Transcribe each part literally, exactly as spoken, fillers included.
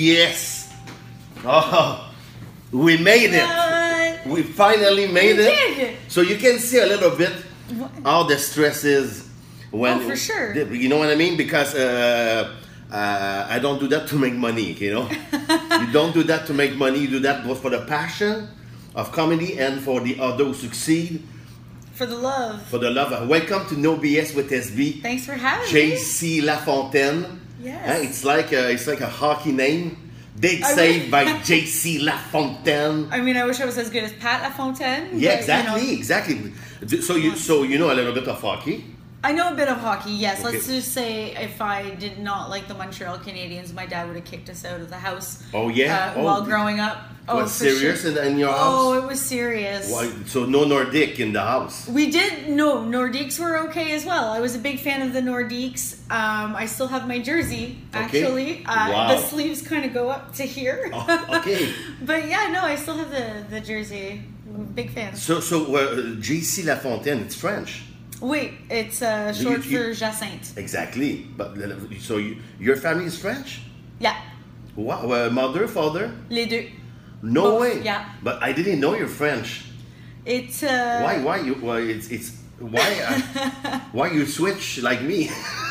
Yes. Oh, we made it. What? We finally made We it. did. So you can see a little bit What? how the stress is when. Oh, for sure. You know what I mean? Because uh, uh, I don't do that to make money. You know, you don't do that to make money. You do that both for the passion of comedy and for the other who succeed. For the love. For the love. Welcome to No B S with S B. Thanks for having J me. C Lafontaine. Yes. Huh? It's like a, it's like a hockey name. Big I save mean- by J C Lafontaine. I mean, I wish I was as good as Pat LaFontaine. Yeah, but, exactly, You know, exactly. So you, so you know a little bit of hockey. I know a bit of hockey, yes. Okay. Let's just say if I did not like the Montreal Canadiens, my dad would have kicked us out of the house. Oh, yeah? Uh, Oh, while growing up. Oh, What, for serious sure. in, in your Oh, house? it was serious. Why, so no Nordic in the house. We did, no, Nordiques were okay as well. I was a big fan of the Nordiques. Um, I still have my jersey, Okay. actually. Uh, Wow. The sleeves kind of go up to here. Oh, okay. But yeah, no, I still have the, the jersey. Big fan. So so uh, J C Lafontaine, it's French. Wait, it's uh, You- short you- for Jacinthe. Exactly. But uh, so you, your family is French? Yeah, Wow. Uh, mother, father? les deux. No Both, way. yeah. But I didn't know you're French. It's uh, Why? Why you? Why it's it's why? Uh, why you switch like me?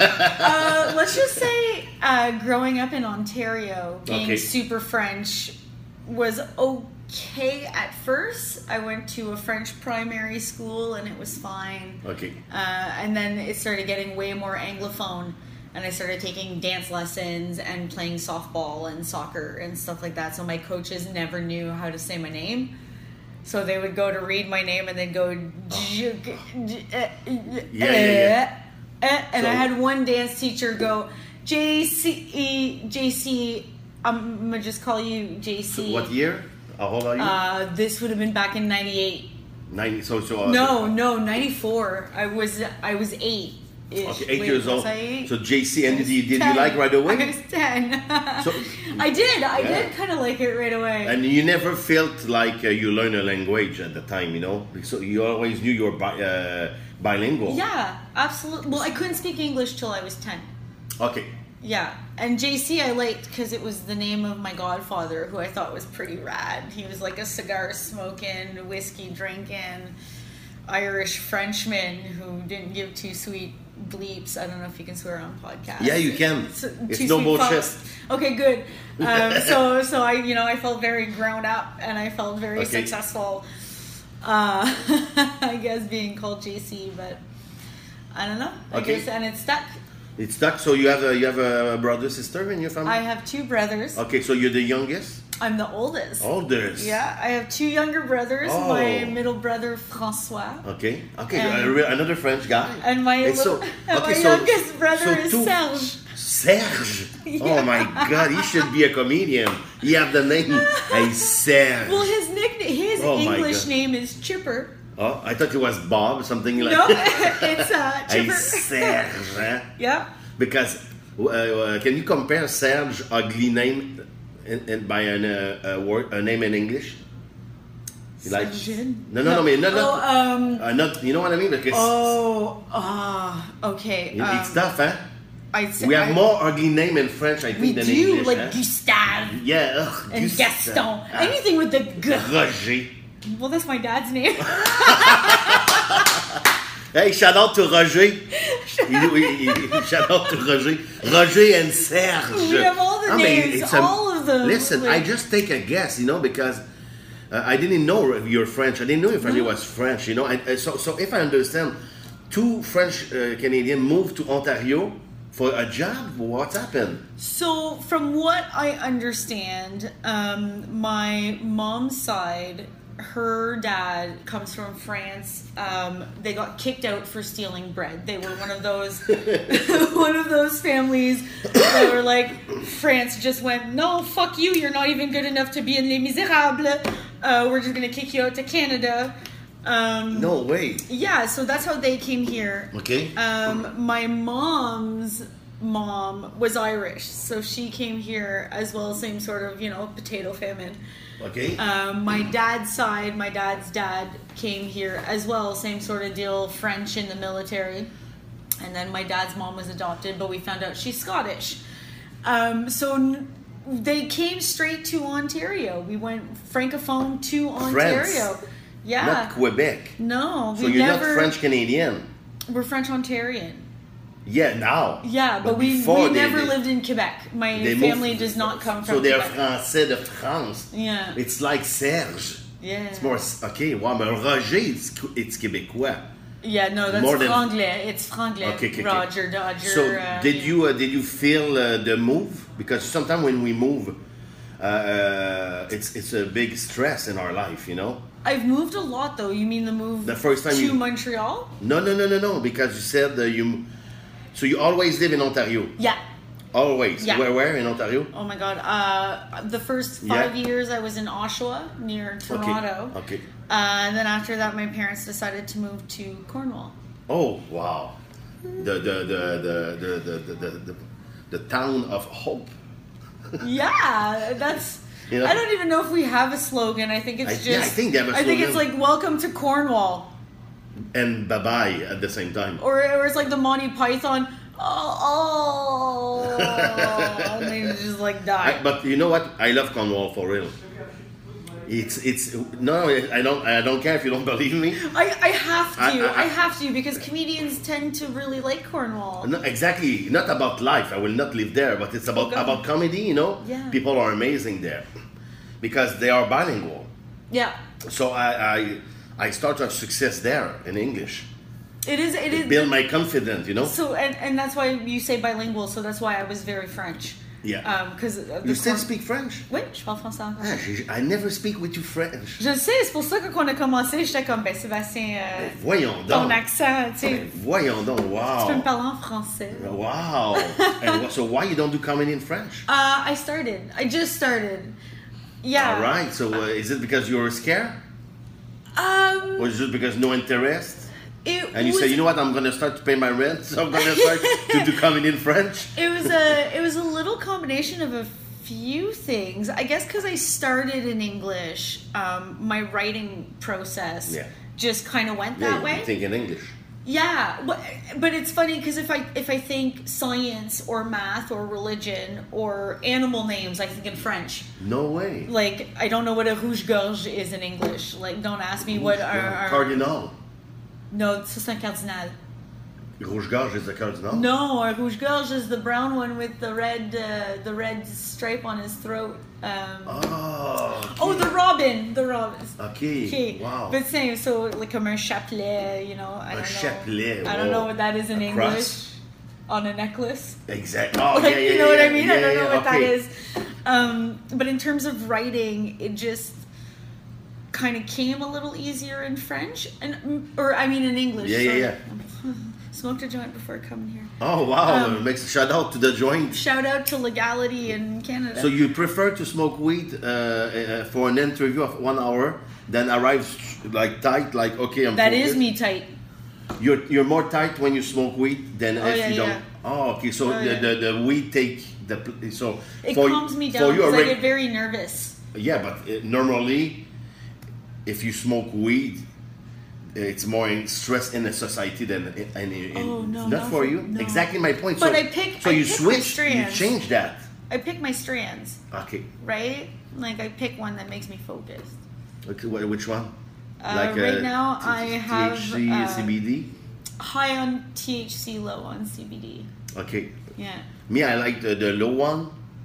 uh, let's just say uh, growing up in Ontario, being Okay. super French was okay at first. I went to a French primary school and it was fine. Okay. Uh, and then it started getting way more Anglophone. And I started taking dance lessons and playing softball and soccer and stuff like that. So my coaches never knew how to say my name. So they would go to read my name and they'd go, J- J- uh, Yeah, yeah, uh, and I So- had one dance teacher go, J C, J C, I'm gonna just call you J C. So what year? How old are you? Uh, this would have been back in ninety-eight. Ninety. So so. Uh, No, no, ninety-four. I was I was eight. Okay, eight years old. I So J C, and did you, did you ten. like right I away? was ten. So- I did. I Yeah. did kind of like it right away. And you never felt like uh, you learned a language at the time, you know? So you always knew you were bi- uh, bilingual. Yeah, absolutely. Well, I couldn't speak English till I was ten. Okay. Yeah, and J C I liked because it was the name of my godfather, who I thought was pretty rad. He was like a cigar smoking, whiskey drinking, Irish Frenchman who didn't give two sweet bleeps. I don't know if you can swear on podcasts. Yeah, you can. It's, It's two no sweet bullshit. fucks. Okay, good. Um, so, so I, you know, I felt very grown up and I felt very Okay. successful. Uh, I guess being called J C, but I don't know. I Okay. guess, and it's stuck. It's stuck. So you have a you have a brother sister in your family? I have two brothers. Okay, so you're the youngest? I'm the oldest. Oldest. Yeah, I have two younger brothers. Oh. My middle brother Francois, Okay. Okay. And- a re- another French guy. and my And little, and my youngest brother is two- Serge. Serge. Yeah. Oh my God, he should be a comedian. He have the name. Hey, Serge. Well, his nickname, his Oh my English God. name is Chipper. Oh, I thought it was Bob, something like No, that. it's uh, Hey, Chipper. Serge. Huh? Yeah. Because uh, uh, can you compare Serge ugly name in, in, by an, uh, a word a name in English? Like Sergeant? no no no, I mean, no, no, Oh, um. uh, not you know what I mean? Because Oh. Ah. okay. it- it's um, tough, huh? I'd say We have I- more ugly name in French, I think, We than do English. like huh? Gustave Yeah, ugh, and Gustave. Gaston. Ah, Anything with the G. Roger. Well, that's my dad's name. Hey, shout out to Roger. He- he- he- shout out to Roger. Roger and Serge. We have all the I mean, names, it's a- all of them. Listen, I Like- just take a guess, you know, because uh, I didn't know you're French. I didn't know your family was French, you know. I, I- so, so if I understand, two French uh, Canadians moved to Ontario for a job. What's happened? So, from what I understand, um, my mom's side, her dad comes from France. Um, they got kicked out for stealing bread. They were one of those, one of those families that were like, France just went, no, fuck you. You're not even good enough to be in Les Miserables. Uh, we're just gonna kick you out to Canada. Um, No way. Yeah, so that's how they came here. Okay. Um, my mom's mom was Irish, so she came here as well, same sort of, you know, potato famine. Okay. Um, my dad's side, my dad's dad came here as well, same sort of deal, French in the military. And then my dad's mom was adopted, but we found out she's Scottish. Um, so n- They came straight to Ontario. We went francophone to Ontario. France. Yeah. Not Quebec. No, So we you're never. not French Canadian. We're French Ontarian. Yeah, now. Yeah, but, But we, before we they- never they- lived in Quebec. My They family moved- does not come from So they're Quebec. Français de France. Yeah. It's like Serge. Yeah. It's more, okay, wow, mais Roger, it's, it's Québécois. Yeah, no, that's More than- franglais. It's franglais. Okay, okay, okay. Roger, Dodger. So uh, did yeah. you uh, did you feel uh, the move? Because sometimes when we move, uh, uh, it's it's a big stress in our life, you know. I've moved a lot, though. You mean the move The first time to you- Montreal? No, no, no, no, no. Because you said uh, you, so you always live in Ontario. Yeah. Always. Yeah. Where where in Ontario? Oh my God. Uh, the first five Yeah. years I was in Oshawa near Toronto. Okay. Okay. Uh, and then after that, my parents decided to move to Cornwall. Oh wow, the the the the the the the, the, the, the town of hope. Yeah, that's. You know? I don't even know if we have a slogan. I think it's I- just. yeah, I think they have a I think it's slogan. like "Welcome to Cornwall," And bye bye at the same time. or, or it's like the Monty Python. Oh, oh, and they just like die. I, but you know what? I love Cornwall for real. It's it's no, I don't I don't care if you don't believe me. I, I have to. I- I, I- have to because comedians tend to really like Cornwall. No, exactly, not about life. I will not live there, but it's about Okay. about comedy. You know, Yeah. people are amazing there because they are bilingual. Yeah, So I I, I start to have success there in English. it is. It is. Build my confidence. You know. So and, and that's why you say bilingual. So that's why I was very French. Yeah. Um, because You still speak French? Oui, je parle français encore. Ah, j'ai- I never speak with you French. Je le sais, c'est pour ça que quand on a commencé, j'étais comme ben Sébastien, euh, Voyons ton donc. accent, tu sais, Mais voyons donc. tu peux me Wow. parler en français. Wow. And wha- so why you don't do comedy in French? Uh, I started. I just started. Yeah. All right. So uh, is it because you're scared, Um, or is it because no interest? it And you was, say, you know what, I'm gonna start to pay my rent, so I'm gonna start to do comedy in French. It was a it was a little combination of a few things. I guess because I started in English, um, my writing process Yeah. just kind of went Yeah, that you way. think in English. Yeah, but, but it's funny because if I if I think science or math or religion or animal names, I think in French. No way. Like I don't know what a rouge-gorge is in English. Like don't ask me what our, our Cardinal. no, ça c'est un cardinal. Rouge-gorge is the cardinal. No, our rouge-gorge is the brown one with the red uh, the red stripe on his throat. Um, Oh. Oh, the robin, the robin. Okay. Okay, Wow. but same. So like comme un chapelet, you know. I A don't know. chapelet, I don't know whoa. what that is in A English. cross. On a necklace. Exactly. Oh, Like, yeah, yeah, you know what yeah, I mean? yeah, I don't yeah, know what okay. that is. Um, but in terms of writing, it just kind of came a little easier in French, and or I mean in English. Yeah, yeah, sorry. yeah. Smoked a joint before coming here. Oh, wow. Um, Makes a shout out to the joint. Shout out to legality in Canada. So you prefer to smoke weed uh, uh, for an interview of one hour than arrive like tight, like, okay, I'm that is focused? me tight. You're you're more tight when you smoke weed than Oh, if yeah, you don't. yeah. Oh, okay. So Oh, the, yeah. the the weed take the pl- so It for, calms me for down you a because I reg- get very nervous. yeah, but uh, normally, if you smoke weed, it's more in stress in the society than in, in, in Oh, no, not not for for- you. no. Exactly my point. But so, I pick- So I you pick my switch. You strands. change that. I pick my strands, Okay. right? Like I pick one that makes me focused. Okay. wh- Which one? Uh, right now, T- I have, T H C, uh, C B D. High on T H C, low on C B D. Okay. Yeah. Me, I like the, the low one.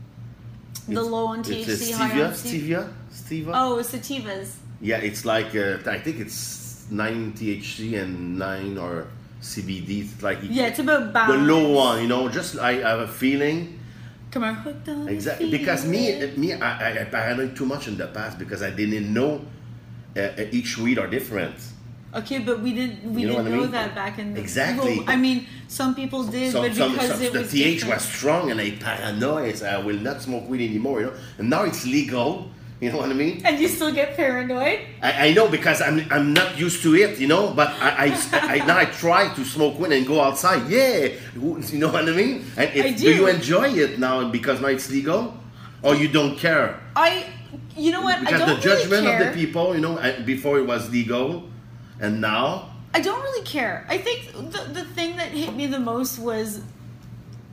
The It's- low on it's T H C, a high stevia, on C- stevia, stevia. Oh, sativas. Yeah, it's like uh, I think it's nine T H C and nine or C B D. It's like Yeah, it's about the balance. low one. You know, just I have a feeling Come on, hooked on exactly the because me, feeling. me, I, I, I paranoid too much in the past because I didn't know uh, uh, each weed are different. Okay, but we didn't we You know didn't what I know mean? that back in the Exactly. Well, I mean, some people did, So, but some, because some, it the was T H different. was strong and I paranoid. So I will not smoke weed anymore. You know, and now it's legal. You know what I mean? And you still get paranoid. I, I know because I'm I'm not used to it, you know. But I, I, I now I try to smoke weed and go outside. Yeah, you know what I mean. And it, I do. you do. enjoy it now because now it's legal, or you don't care? I, you know what? I Because don't the judgment really care. of the people, you know, I- before it was legal, and now I don't really care. I think the the thing that hit me the most was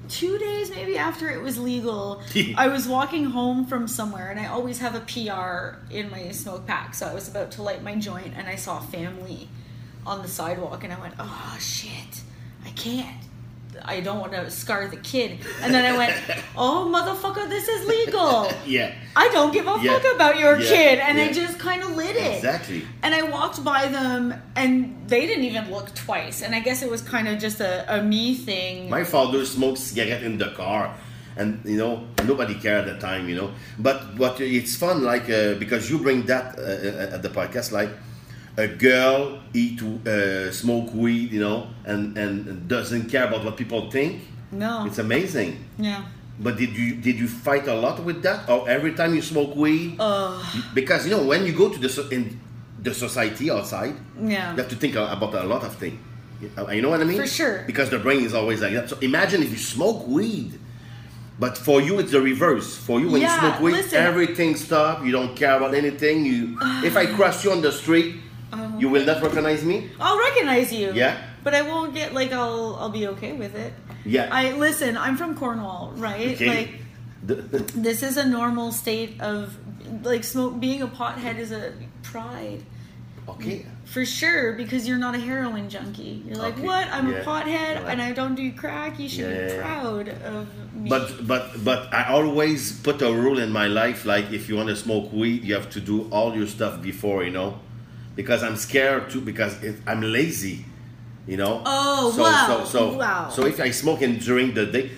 two days maybe after it was legal, I was walking home from somewhere, and I always have a P R in my smoke pack. So I was about to light my joint, and I saw a family on the sidewalk, and I went, oh shit, I can't. I don't want to scar the kid. And then I went, oh motherfucker, this is legal. Yeah. I don't give a yeah. fuck about your yeah. kid. And yeah. I just kind of lit it. Exactly. And I walked by them, and they didn't even look twice. And I guess it was kind of just a, a me thing. My father smoked cigarette in the car. And, you know, nobody cared at the time, you know. But but it's fun, like, uh, because you bring that uh, at the podcast, like, a girl eat uh, smoke weed, you know, and, and doesn't care about what people think. No. It's amazing. Yeah. But did you did you fight a lot with that? Or every time you smoke weed? Uh, because, you know, when you go to the so- in the society outside, yeah. you have to think about a lot of things. You know what I mean? For sure. Because the brain is always like that. So imagine if you smoke weed. But for you, it's the reverse. For you, when yeah, you smoke weed, listen. everything stops. You don't care about anything. You, if I cross you on the street, uh, you will not recognize me. I'll recognize you. Yeah. But I won't get like I'll I'll be okay with it. Yeah. I listen. I'm from Cornwall, right? Okay. Like The- the- this is a normal state of like smoke. Being a pothead is a pride. okay. For sure, because you're not a heroin junkie. You're like, Okay. what? I'm Yeah. a pothead Right. and I don't do crack. You should Yeah. be proud of me. But but but I always put a rule in my life, like if you want to smoke weed, you have to do all your stuff before, you know, because I'm scared too, because it, I'm lazy, you know. Oh, so, wow. So so Wow. so if I smoke in during the day,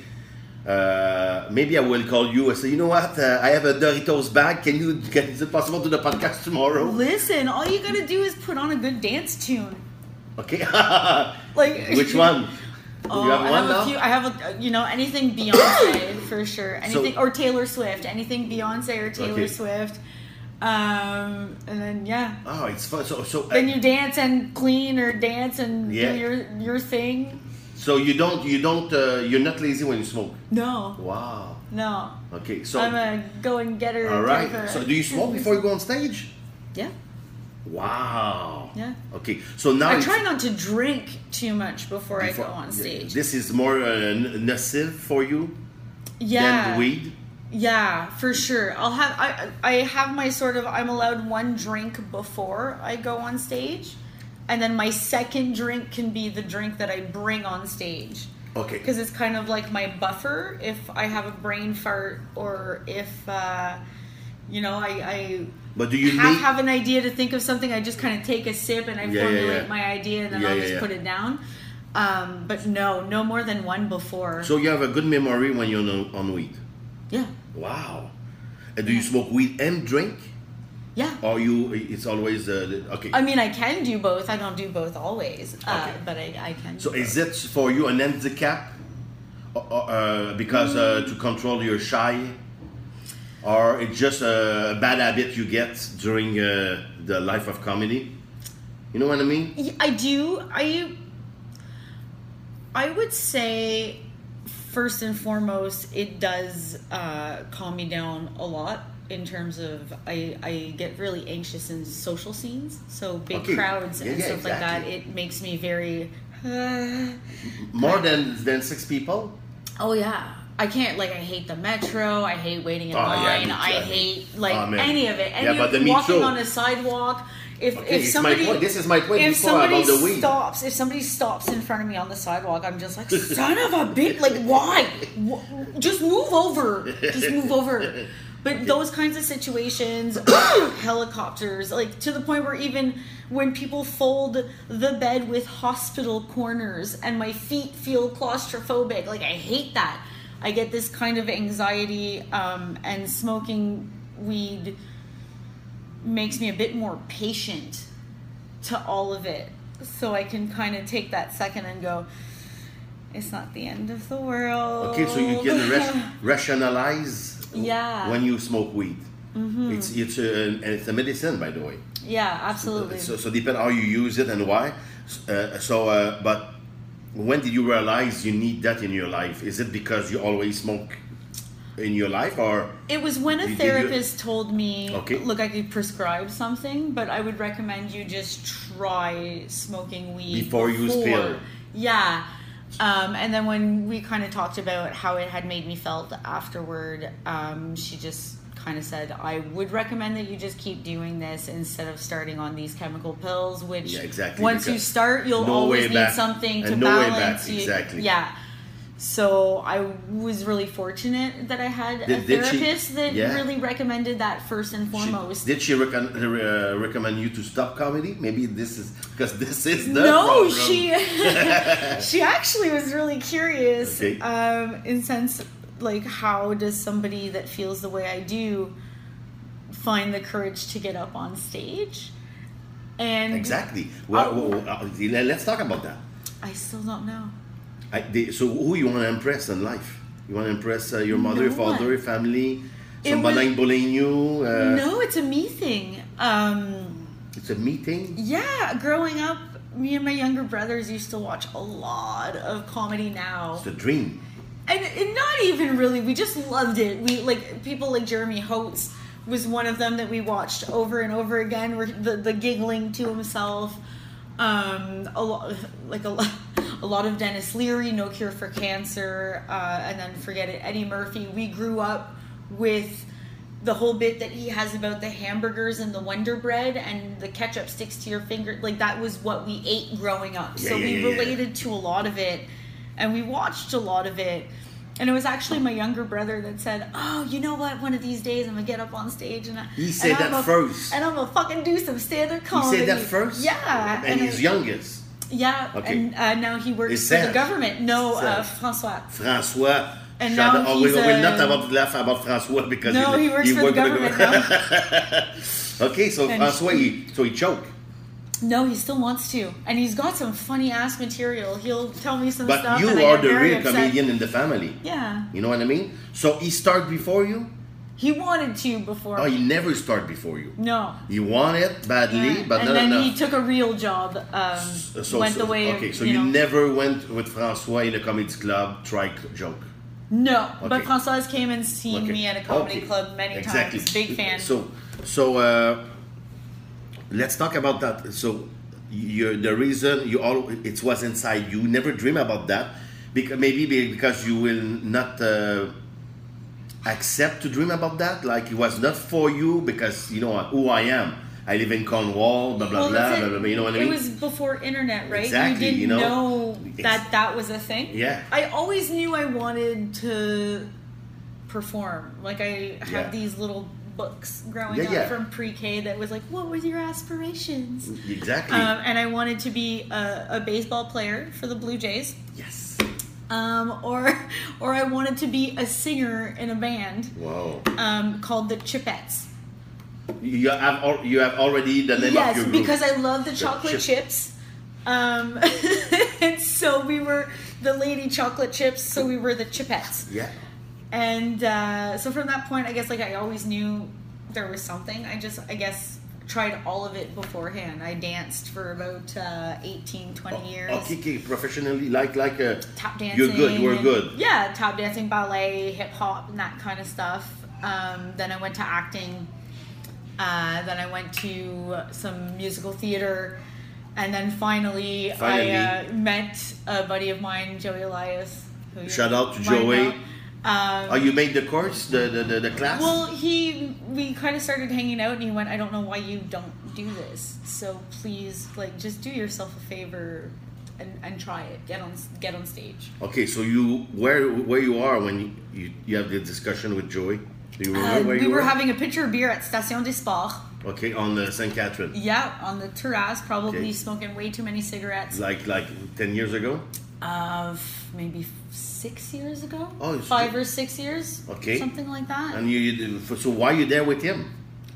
uh, maybe I will call you and say, you know what, uh, I have a Doritos bag. Can you get? Is it possible to do the podcast tomorrow? Listen, all you gotta do is put on a good dance tune. Okay. Like Which one? Oh, you have I one have now? a few. I have a, you know, anything Beyonce for sure. Anything So- or Taylor Swift. Anything Beyonce or Taylor Okay. Swift. Um, and then yeah, Oh, it's fun. So so. then you dance and clean or dance and Yeah. do your your thing. So you don't you don't uh, you're not lazy when you smoke. No, Wow. no. Okay. So. I'm a go and get her. All right. type of- So do you smoke before you go on stage? Yeah, Wow. yeah. Okay. So now I it's- try not to drink too much before, before- I go on stage. This is more uh, n- nocive for you yeah, than weed. yeah, for sure. I'll have I I have my sort of I'm allowed one drink before I go on stage, and then my second drink can be the drink that I bring on stage. Okay. Because it's kind of like my buffer if I have a brain fart or if uh, you know I, I But do you have, need? have an idea to think of something. I just kind of take a sip and I Yeah, yeah, formulate yeah. my idea and then Yeah, I'll yeah, just yeah. put it down. Um, but no, no more than one before. So you have a good memory when you're on, on weed. yeah, Wow. And do you smoke weed and drink, yeah. or you? It's always uh, the- okay. I mean, I can do both. I don't do both always, uh, Okay. but I, I can. So do is both. it for you an handicap, or, or, uh, because uh, to control your shy, or it's just a bad habit you get during uh, the life of comedy? You know what I mean? Yeah, I do. I I would say first and foremost, it does uh, calm me down a lot in terms of I, I get really anxious in social scenes, so big Okay. crowds and Yeah, yeah, stuff like that. exactly. It makes me very. Uh, More than than six people? oh yeah. I can't, like, I hate the metro, I hate waiting in Oh, yeah, line, me too. I hate, like, Oh, man. any of it. Any Yeah, but of the Me walking Too. on a sidewalk. If, Okay, if it's somebody, my point. This is my point if before somebody about the weed. stops, if somebody stops in front of me on the sidewalk, I'm just like, son of a bitch, like, why? Wh- Just move over. Just move over. But those kinds of situations, helicopters, like, to the point where even when people fold the bed with hospital corners and my feet feel claustrophobic, like, I hate that. I get this kind of anxiety, um, and smoking weed makes me a bit more patient to all of it. So I can kind of take that second and go, it's not the end of the world. Okay, so you can ra- rationalize Yeah. when you smoke weed. Mm-hmm. It's it's a, and it's a medicine, by the way. Yeah, absolutely. So so depend how you use it and why. Uh, so, uh, but when did you realize you need that in your life? Is it because you always smoke in your life, or It was when a You- did you- therapist told me, Okay. look, I could prescribe something, but I would recommend you just try smoking weed Before you use pill. Yeah. Um, and then when we kind of talked about how it had made me felt afterward, um, she just kind of said, I would recommend that you just keep doing this instead of starting on these chemical pills, which Yeah, exactly, once you because start, you'll no always way need back. something to And no way balance back, you. exactly. Yeah. So I was really fortunate that I had a Did- did she- therapist that yeah. really recommended that first and She- foremost. did she recon- uh, recommend you to stop comedy? Maybe this is because this is the no, problem. she she actually was really curious. Okay. Um, in sense, like, how does somebody that feels the way I do find the courage to get up on stage? And Exactly. Well, Oh. well, uh, let's talk about that. I still don't know. I, they, so, who you want to impress in life? You want to impress uh, your mother, No father, one. family? It Somebody was- like bullying you? Uh, no, it's a me thing. Um, It's a meeting. yeah, growing up, me and my younger brothers used to watch a lot of comedy now. It's a dream. And, and not even really, we just loved it. We like people like Jeremy Holtz was one of them that we watched over and over again. Where the, the giggling to himself, um, a lot like a lot, a lot of Dennis Leary, No Cure for Cancer, uh, and then forget it, Eddie Murphy. We grew up with the whole bit that he has about the hamburgers and the Wonder Bread and the ketchup sticks to your finger. Like that was what we ate growing up. Yeah, so yeah, we yeah, yeah. related to a lot of it. And we watched a lot of it. And it was actually my younger brother that said, oh, you know what? One of these days I'm going to get up on stage. And I, He said and I'm that a- first. And I'm going to fucking do some stand-up He comedy. said that first? Yeah. And, he's I- youngest. Yeah. Okay. And uh, now he works It's for the Serge. government. No, uh, Serge. François. François. And shout now out- oh, we he's, will uh, not about laugh about François because No, he works for the worked government now. Okay, so And- François, he, so he choked. No, he still wants to. And he's got some funny ass material. He'll tell me some But stuff. you and I are get the very real upset. comedian in the family. Yeah. You know what I mean? So he started before you? He wanted to before. Oh, he never started before you. No. He wanted badly, Yeah. but and not then enough. he took a real job. Um, So- went so- the way okay, of, so you you, know. never went with François in a comedy club, try joke. No, but Okay. François came and seen Okay. me at a comedy Okay. club many Exactly. times. Big fan. So, so uh, let's talk about that. So, you the reason you all it was inside you. Never dream about that, because maybe be- because you will not uh, accept to dream about that. Like it was not for you because you know who I am. I live in Cornwall. Blah blah Well, blah, that's blah it. blah blah. You know what I mean? It was before internet, right? Exactly, You didn't you know? know, Ex- that that was a thing. Yeah. I always knew I wanted to perform. Like I had Yeah. these little books growing Yeah, up yeah. from pre-K that was like, "What were your aspirations?" Exactly. Um, and I wanted to be a, a baseball player for the Blue Jays. yes. Um, or, or I wanted to be a singer in a band Wow. um, called the Chipettes. You have al- you have already the name Yes, of your group. because I love the chocolate chip- chips. Um, and so we were the lady chocolate chips, so we were the Chipettes. yeah. And uh, so from that point, I guess like I always knew there was something. I just, I guess, tried all of it beforehand. I danced for about uh, eighteen, twenty years. Okay, okay, professionally, like like uh, Tap dancing. you're good. You were and- good. Yeah, tap dancing, ballet, hip hop, and that kind of stuff. Um, then I went to acting. Uh, then I went to some musical theater. And then finally, Finally. I uh, met a buddy of mine, Joey Elias. Who you Shout out to might Joey. know. Um, Oh, you made the course, the the, the, the class? well, he we kind of started hanging out, and he went, "I don't know why you don't do this. So please, like, just do yourself a favor and, and try it. Get on get on stage." Okay, so you where where you are when you, you, you have the discussion with Joey? Do you remember Uh, where we you were were? having a pitcher of beer at Station des Sports. Okay, on the Saint Catherine. Yeah, on the terrace, probably Okay. smoking way too many cigarettes. Like like ten years ago? Of maybe six years ago. Oh, it's five good. or six years. Okay. something like that. And you, you so why are you there with him?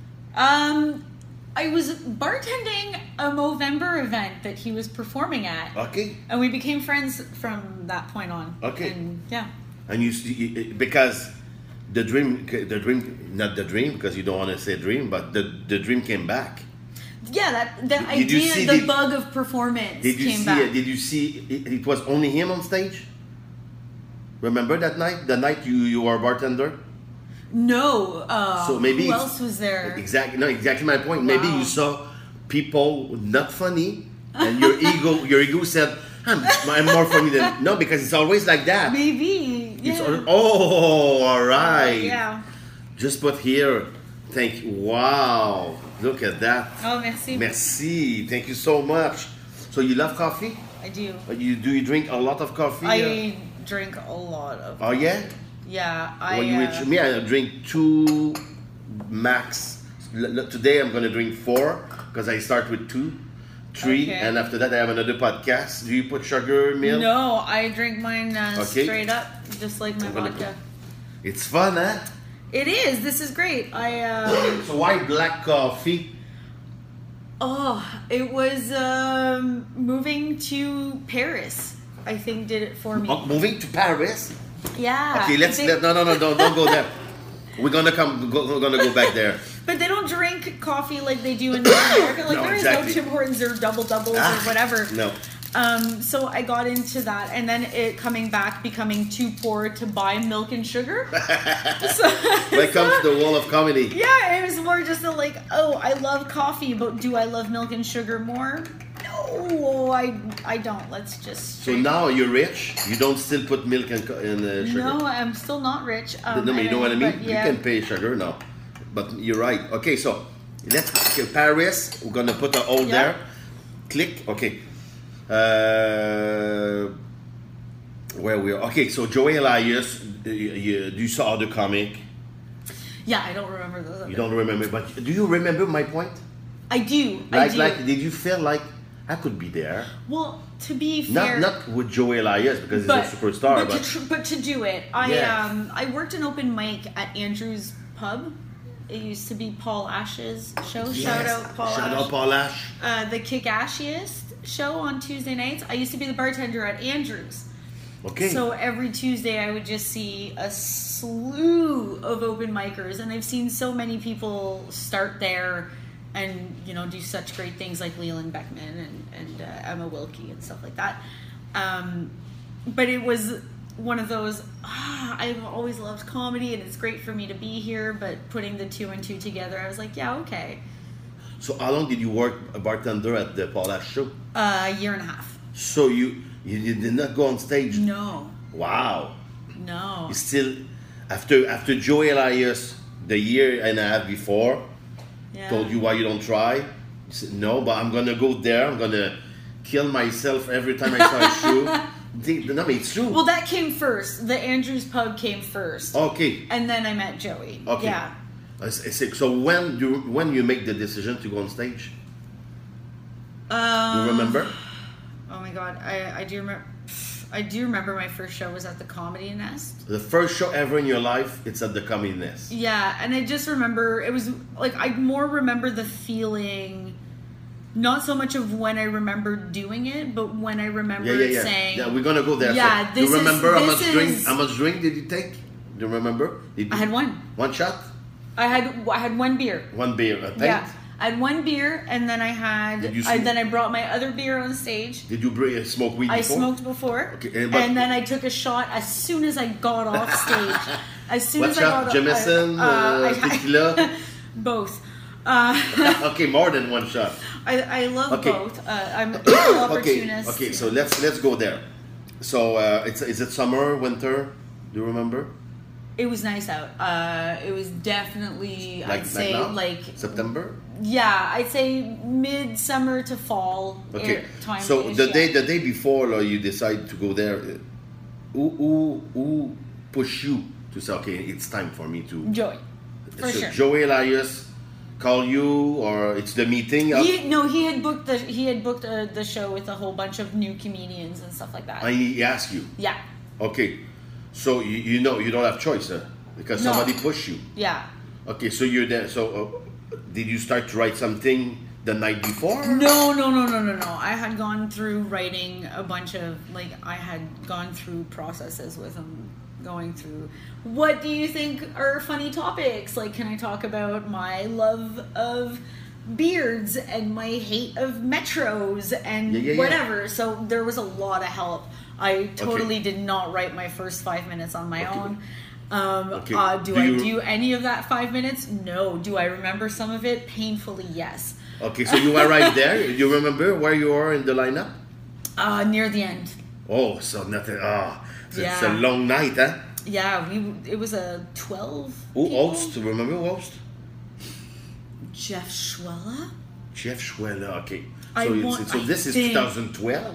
Um, I was bartending a Movember event that he was performing at, Okay. and we became friends from that point on. Okay. And yeah. And you, you because the dream the dream not the dream because you don't want to say dream, but the the dream came back. Yeah, that the Did you idea, see the the- bug of performance Did you came see back. it? Did you see it, it was only him on stage? Remember that night? The night you you were a bartender? No. Uh, So maybe who it's- else was there? Exactly. No, exactly my point. Maybe Wow. you saw people not funny, and your ego, your ego said, I'm, I'm more funny than no, because it's always like that. Maybe. Yeah. It's al- oh, all right. Yeah. Just put here. Thank you. Wow, look at that. Oh, merci. Merci. Thank you so much. So you love coffee? I do. Uh, You do you drink a lot of coffee? I drink a lot of. Oh yeah. Yeah, I. Well, you uh, reach, me, I drink two max. L- l- today I'm gonna drink four because I start with two, three, Okay. and after that I have another podcast. Do you put sugar, milk? No, I drink mine uh, Okay. straight up, just like my I'm gonna vodka. It's fun, huh? It is. This is great. I. Uh, So why black coffee? oh, it was um, moving to Paris. I think did it for me. Oh, moving to Paris. Yeah. Okay, let's They- let, no no no don't don't go there. We're gonna come. Go, we're gonna go back there. But they don't drink coffee like they do in North America. Like No, there is exactly. no Tim Hortons or double doubles Ah, or whatever. No. Um, so I got into that, and then it coming back, becoming too poor to buy milk and sugar. so, Welcome to the wall of comedy. yeah, it was more just a like, oh, I love coffee, but do I love milk and sugar more? No, I I don't. Let's just. So now you're rich. You don't still put milk and, co- and uh, sugar. No, I'm still not rich. Um, no, but you know what I mean. but You yeah. can pay sugar now, but you're right. Okay, so let's okay, Paris. We're gonna put a O Yeah. there. Click. Okay. Uh, where we are? Okay, so Joey Elias. You, you, you saw the comic. Yeah, I don't remember those. You don't remember, but do you remember my point? I do. I Like, do. like, did you feel like I could be there? Well, to be Not, fair, not with Joey Elias because but, he's a superstar, but, but, to, tr- but to do it, I Yeah. um I worked an open mic at Andrew's Pub. It used to be Paul Ash's show. Shout Yes. out Paul Shout Ash. out Paul Ash. Uh, the Kick Ashiest show on Tuesday nights. I used to be the bartender at Andrew's. Okay. So every Tuesday I would just see a slew of open micers, and I've seen so many people start there and, you know, do such great things like Leland Beckman and, and uh, Emma Wilkie and stuff like that. Um, but it was one of those, ah, I've always loved comedy and it's great for me to be here, but putting the two and two together, I was like, yeah, okay. So how long did you work a bartender at the Paul Ash show? Uh, a year and a half. So you you did not go on stage? No, Wow. no. You still after after Joey Elias the year and a half before Yeah. told you why you don't try. You said no, but I'm gonna go there. I'm gonna kill myself every time I saw a show. They- No, it's true. Well, that came first. The Andrews Pub came first. Okay. And then I met Joey. Okay. Yeah. I see. So when you when you make the decision to go on stage, Um, you remember? Oh my god, I, I do remember. I do remember my first show was at the Comedy Nest. The first show ever in your life, it's at the Comedy Nest. Yeah, and I just remember it was like I more remember the feeling, not so much of when I remember doing it, but when I remember Yeah, yeah, yeah. saying, yeah, we're gonna go there. Yeah, so, this you remember is, how this much drink? is- How much drink did you take? Do you remember? Did you, I had one. one shot, I had I had one beer. one beer, a pint. Yeah, I had one beer, and then I had. Did you I, sm- then I brought my other beer on stage. Did you bring, smoke weed I before? smoked before, Okay, and but- and then I took a shot as soon as I got off stage. As soon What as I shot? got off, Jameson, I- uh, I- tequila? both. Uh, Okay, more than one shot. I, I love Okay. both. Uh, I'm an equal Okay, opportunist. okay. So let's let's go there. So uh, it's is it summer, winter? Do you remember? It was nice out. Uh, it was definitely, Like I'd say, like, now? like September. yeah, I'd say midsummer to fall. Okay. air- time. So the day the day before uh, you decide to go there, uh, who who who push you to say okay, it's time for me to? Joey, for so sure. Joey Elias call you or it's the meeting? Of, He, no, he had booked the he had booked uh, the show with a whole bunch of new comedians and stuff like that. and he ask you. yeah, Okay. So you, you know you don't have choice, huh? Because No. somebody push you. yeah. Okay, so you're there. So uh, did you start to write something the night before? No, no, no, no, no, no. I had gone through writing a bunch of like I had gone through processes with him, going through what do you think are funny topics? Like, can I talk about my love of beards and my hate of metros and Yeah, yeah, yeah. whatever? So there was a lot of help. I totally did not write my first five minutes on my Okay. own. Um, Okay. uh, do, Do I you- do any of that five minutes? No. Do I remember some of it? Painfully, yes. Okay, so you arrived there. You remember where you are in the lineup? Uh, near the end. Oh, so nothing. Ah, so it's a Yeah. long night, huh? Yeah, we. It was a twelve. Who people. host? Remember who host? Jeff Schwella. Jeff Schweller. Okay. I So, want- it's, so I this is think- twenty twelve.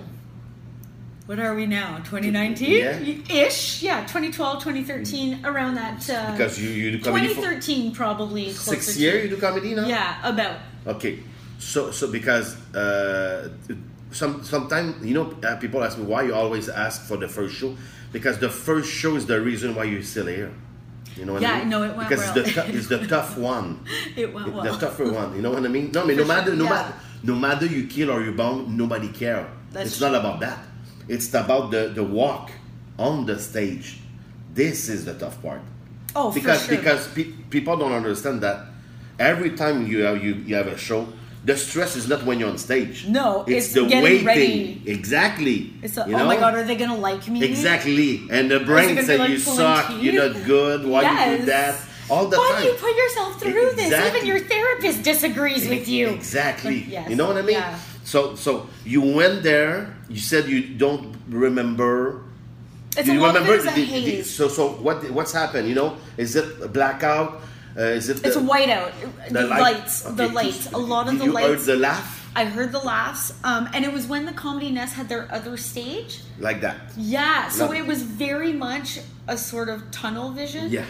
What are we now? twenty nineteen? Yeah. Ish. Yeah, twenty twelve, twenty thirteen, around that. Uh, Because you, you do comedy for twenty thirteen probably. Closer six to- years. You do comedy now. Yeah, about. Okay, so so because uh, some sometimes you know uh, people ask me why you always ask for the first show, because the first show is the reason why you're still here. You know what Yeah, I mean? no, it went because well. it's the tou- it's the tough one, It went well. the tougher one. You know what I mean? No, I mean no For matter sure, no yeah. matter no matter you kill or you bomb, nobody care. That's it's true. not about that. It's about the the walk on the stage. This is the tough part. Oh, because for sure. because pe- people don't understand that every time you have you, you have a show, the stress is not when you're on stage. No, it's the getting waiting. ready. Exactly. It's a, you oh know? my god, are they gonna like me? Exactly. And the it brain gonna be says like you pulling suck, teeth? you're not good, why you do Yes. that? All the Why time. do you put yourself through this? Exactly. Even your therapist disagrees with you. Exactly. Like, yes, You know what I mean? yeah. So so you went there, you said you don't remember. It's Do a you lot remember of it is a the- the- haze. so so what what's happened, you know? Is it a blackout? Uh, is it It's the, whiteout. The, light- lights. the okay, lights. just- A lot of did the you lights. heard the laugh I heard the laughs. Um, and it was when the Comedy Nest had their other stage. like that? Yeah. So Love it. it was very much a sort of tunnel vision. Yeah.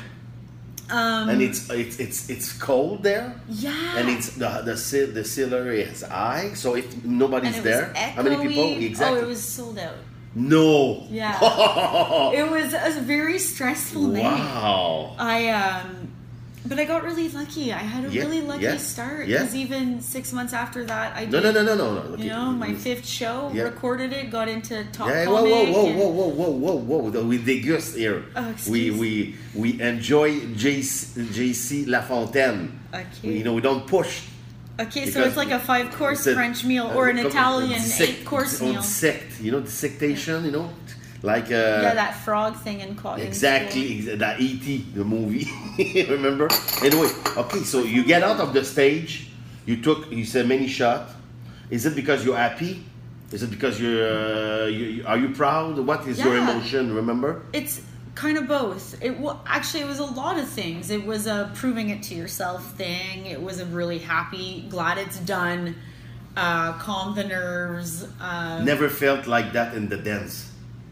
Um, And it's it's it's it's cold there, yeah. and it's the the ce- the ceiler is high. So if And nobody's it there, was how many people? echoey. Exactly. Oh, it was sold out. No. Yeah. It was a very stressful night. Wow. I um, but I got really lucky. I had a Yeah, really lucky yeah, start yeah. because even six months after that, I did. No, no, no, no, no, no. Okay. You know, my fifth show, Yeah. recorded it, got into top Yeah, whoa, comic. whoa, whoa, and- whoa, whoa, whoa, whoa, whoa! We digress here. Oh, we excuse. we we enjoy J C, J C Lafontaine. Okay. We, you know, we don't push. Okay, so Because it's like a five-course it's a- French meal or an uh, Italian sect- eight-course on meal. Sect, you know, the sectation, you know, like uh, Yeah, that frog thing in co- in exactly school. ex- that E T the movie. Remember? Anyway, okay, so you get out of the stage. You took you said many shot. Is it because you're happy? Is it because you're uh, you, you- are you proud? What is your Yeah. emotion? Remember? It's kind of both. It wa actually it was a lot of things. It was a proving it to yourself thing. It was a really happy, glad it's done, uh, calm the nerves. Uh, Never felt like that in the dance.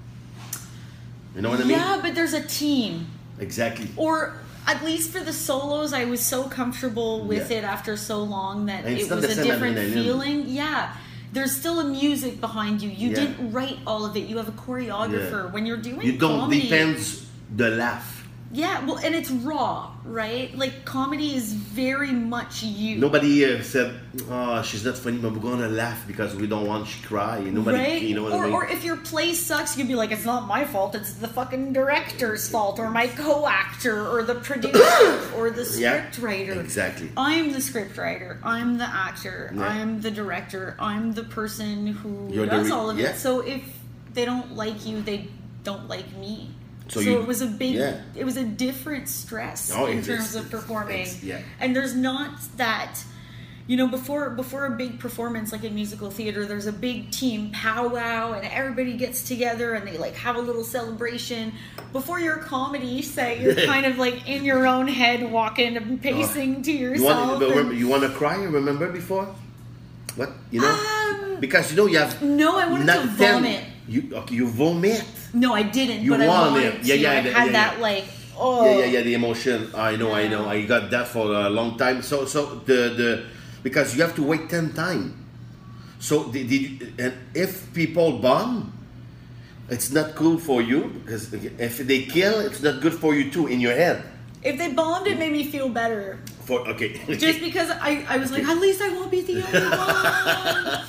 You know what I mean? yeah, but there's a team. Exactly. Or at least for the solos, I was so comfortable with Yeah. it after so long that And it's it not was the a same different adrenaline. feeling. Yeah. There's still a music behind you. You Yeah. didn't write all of it. You have a choreographer. Yeah. When you're doing You don't comedy, depends the laugh. yeah, well, and it's raw, right? Like comedy is very much you. Nobody uh, said, "Oh, she's not funny, but we're gonna laugh because we don't want she cry." Nobody, Right? you know what or, I mean? or if your play sucks, you'd be like, it's not my fault, it's the fucking director's fault, or my co-actor, or the producer, or the Yeah, script writer. exactly. I'm the script writer, I'm the actor, Yeah. I'm the director, I'm the person who You're the does re- all of yeah. it. So if they don't like you, they don't like me. So So, you- it was a big, yeah. it was a different stress Oh, in it's- terms it's- of performing. it's- yeah. And there's not that, you know, before before a big performance like in musical theater, there's a big team powwow and everybody gets together and they like have a little celebration. Before your comedy set, you're kind of like in your own head, walking and pacing to You yourself. want, and- you want to cry? You remember before? What you know? Um, because you know you have no, I wanted to not ten- vomit. You okay, you vomit. No, I didn't. You but I want wanted it. to. Yeah, yeah, I yeah, had yeah, that yeah. like oh Yeah, yeah, yeah. The emotion. I know, I know. Yeah. I got that for a long time. So, so the the because you have to wait ten times. So did, did you, and if people bomb, it's not cool for you because if they kill, it's not good for you too in your head. If they bombed, it made me feel better. For okay, Just because I, I was like, at least I won't be the only one.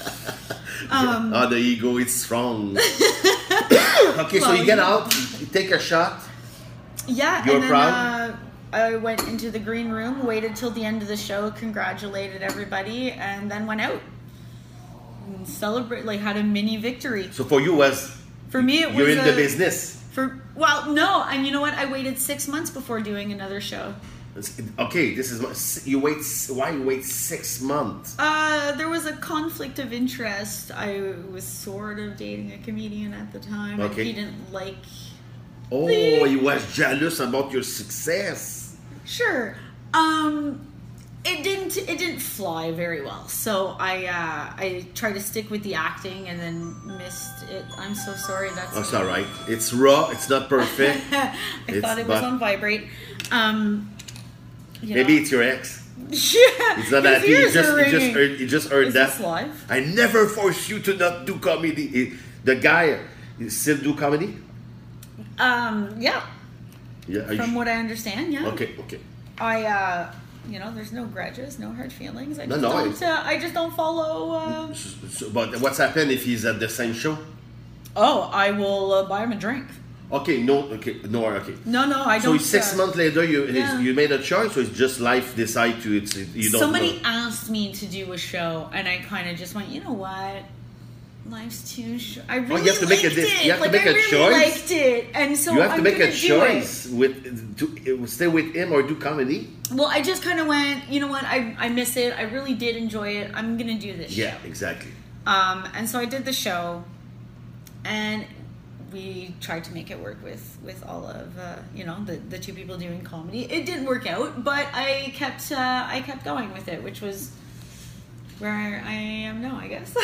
Um, oh, the ego is strong. Okay, so Well, you get yeah. out, you take a shot. yeah, You're and then proud? Uh, I went into the green room, waited till the end of the show, congratulated everybody, and then went out. And celebrate, like had a mini victory. So for you was For me, it you're was in a, the business. For well, no, and you know what? I waited six months before doing another show. Okay, this is my, you wait. Why you wait six months? Uh, there was a conflict of interest. I was sort of dating a comedian at the time. Okay. And he didn't like. Oh, the... he was jealous about your success. Sure. Um, it didn't. It didn't fly very well. So I, uh, I tried to stick with the acting and then missed it. I'm so sorry. That's. That's all right. It's raw. It's not perfect. I it's, thought it was but... on vibrate. Um. You Maybe know. it's your ex. Yeah, it's not that his he ears just are he just ringing. heard he just heard Is that. this live? I never force you to not do comedy. He- the guy he still do comedy. Um, yeah. Yeah. are you From sh- what I understand, yeah. Okay. Okay. I, uh, you know, there's no grudges, no hard feelings. I No, just no, don't. it's- Uh, I just don't follow. Uh... So, so- but what's happened if he's at the same show? Oh, I will uh, buy him a drink. Okay. No. Okay. No. Okay. No, no, I So don't. six uh, months later, you yeah. you made a choice, or it's just life decide to it's you don't Somebody know. asked me to do a show, and I kind of just went, you know what? Life's too short. I really Oh, you have to make a liked dis- it. you have to like, make I a really choice. liked it, and so You have I'm to make a gonna do choice with to stay with him or do comedy. it. Well, I just kind of went, you know what? I I miss it. I really did enjoy it. I'm gonna do this. Yeah. show. Exactly. Um, and so I did the show, and we tried to make it work with, with all of uh, you know the, the two people doing comedy. It didn't work out, but I kept uh, I kept going with it, which was where I am now, I guess.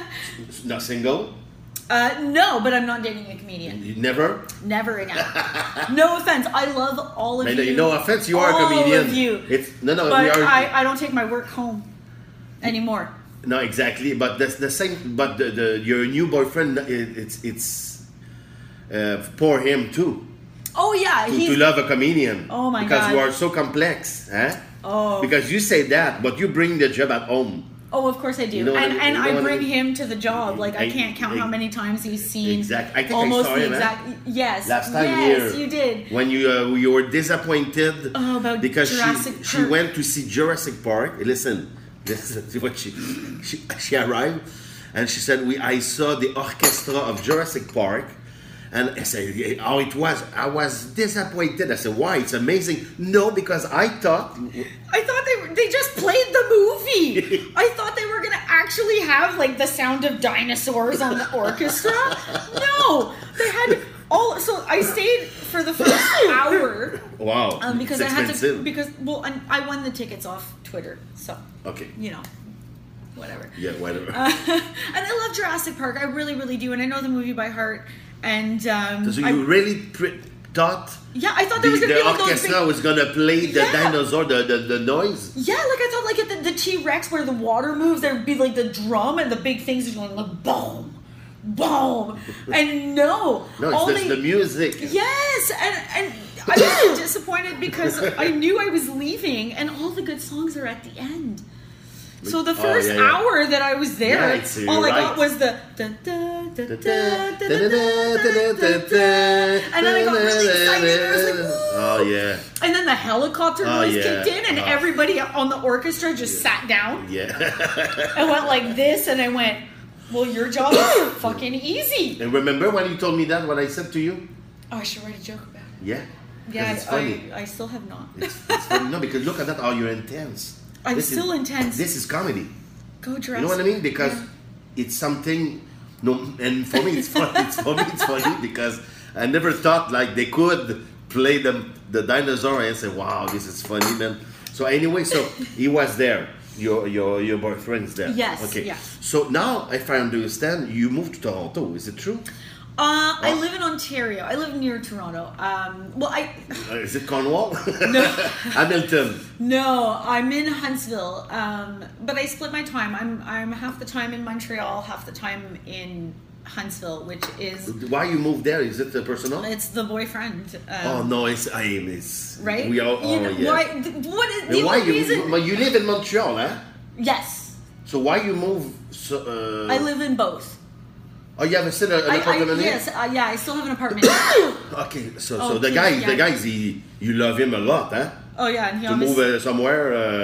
Not single. uh, no, but I'm not dating a comedian. You never. Never again. No offense. I love all of I know- you. no offense, you are a all comedian. Of you. It's no, no. But we are. I, I don't take my work home anymore. No, exactly. But that's the same. But the, the your new boyfriend, it, it's it's uh, for him too Oh yeah, to, he's to love a comedian. Oh, my because God. you are so complex, huh? Oh. Because you say that, but you bring the job at home. Oh, of course I do. You know what and I mean? and You know I what I bring mean? him to the job. Like, I I- can't count how I- many times he's seen Exact- I think I almost saw the him, eh? exact. Yes. Last time yes, here, you did. when you uh, you were disappointed Oh, about because Jurassic she she Park. went to see Jurassic Park. Listen, this is what she she she arrived, and she said, "We I saw the orchestra of Jurassic Park." And I said, yeah, how it was. I was disappointed. I said, why? It's amazing. No, because I thought. I thought they were, they just played the movie. I thought they were gonna actually have like the sound of dinosaurs on the orchestra. No, they had all. So I stayed for the first hour. Wow. Um, because it's I had expensive. to because well and I won the tickets off Twitter, so Okay. you know, whatever. Yeah, whatever. Uh, and I love Jurassic Park. I really, really do, and I know the movie by heart. And um, so I, you really pre- thought yeah, I thought the, there was gonna the be like those orchestra big, was gonna play the Yeah. dinosaur, the, the, the noise? yeah, like I thought, like at the, the T Rex where the water moves, there would be like the drum and the big things are going like boom, boom, and no, No, all it's just they- the music. Yes, and and I was disappointed because I knew I was leaving, and all the good songs are at the end. So the Oh, first yeah, yeah. hour that I was there, Yeah, it's- all I you're got right. was the da, da, da, da, da, da, da, da, da, da. And then I got really excited. I was like, woo! Oh yeah, And then the helicopter Oh, noise yeah. kicked in, and Oh. everybody on the orchestra just sat down. yeah. I went like this, and I went, "Well, your job is fucking easy." And remember when you told me that? What I said to you? Oh, I should write a joke about it. Yeah. Yeah, Because it's funny. I, I still have not. It's, it's funny. No, because look at that. How you're intense. I'm This still is, intense. This is comedy. Go Jurassic. You know what I mean? Because Yeah. it's something. No, and for me, it's funny. It's for me, it's funny because I never thought like they could play them the dinosaur and say, "Wow, this is funny, man." So anyway, so he was there. Your your your boyfriend's there. Yes, Okay. yeah. So now, if I understand, you moved to Toronto. Is it true? Uh, I Oh. live in Ontario. I live near Toronto. Um, well, I Uh, is it Cornwall? No. Hamilton. no, I'm in Huntsville. Um, but I split my time. I'm I'm half the time in Montreal, half the time in Huntsville, which is Why you moved there? Is it uh, personal? it's the boyfriend. Um, Oh no, it's I mean, it's Right? We are. Oh You know, yeah. why, th- what is And the why only you? reason? But you live in Montreal, huh? Yes, So why you move? So, uh, I live in both. Oh, you have a still an I, I, apartment here? yes, uh, yeah, I still have an apartment. Okay, so Oh, so the please, guy, yeah. the guys, he, you love him a lot, huh? Oh yeah, and he To almost, move uh, somewhere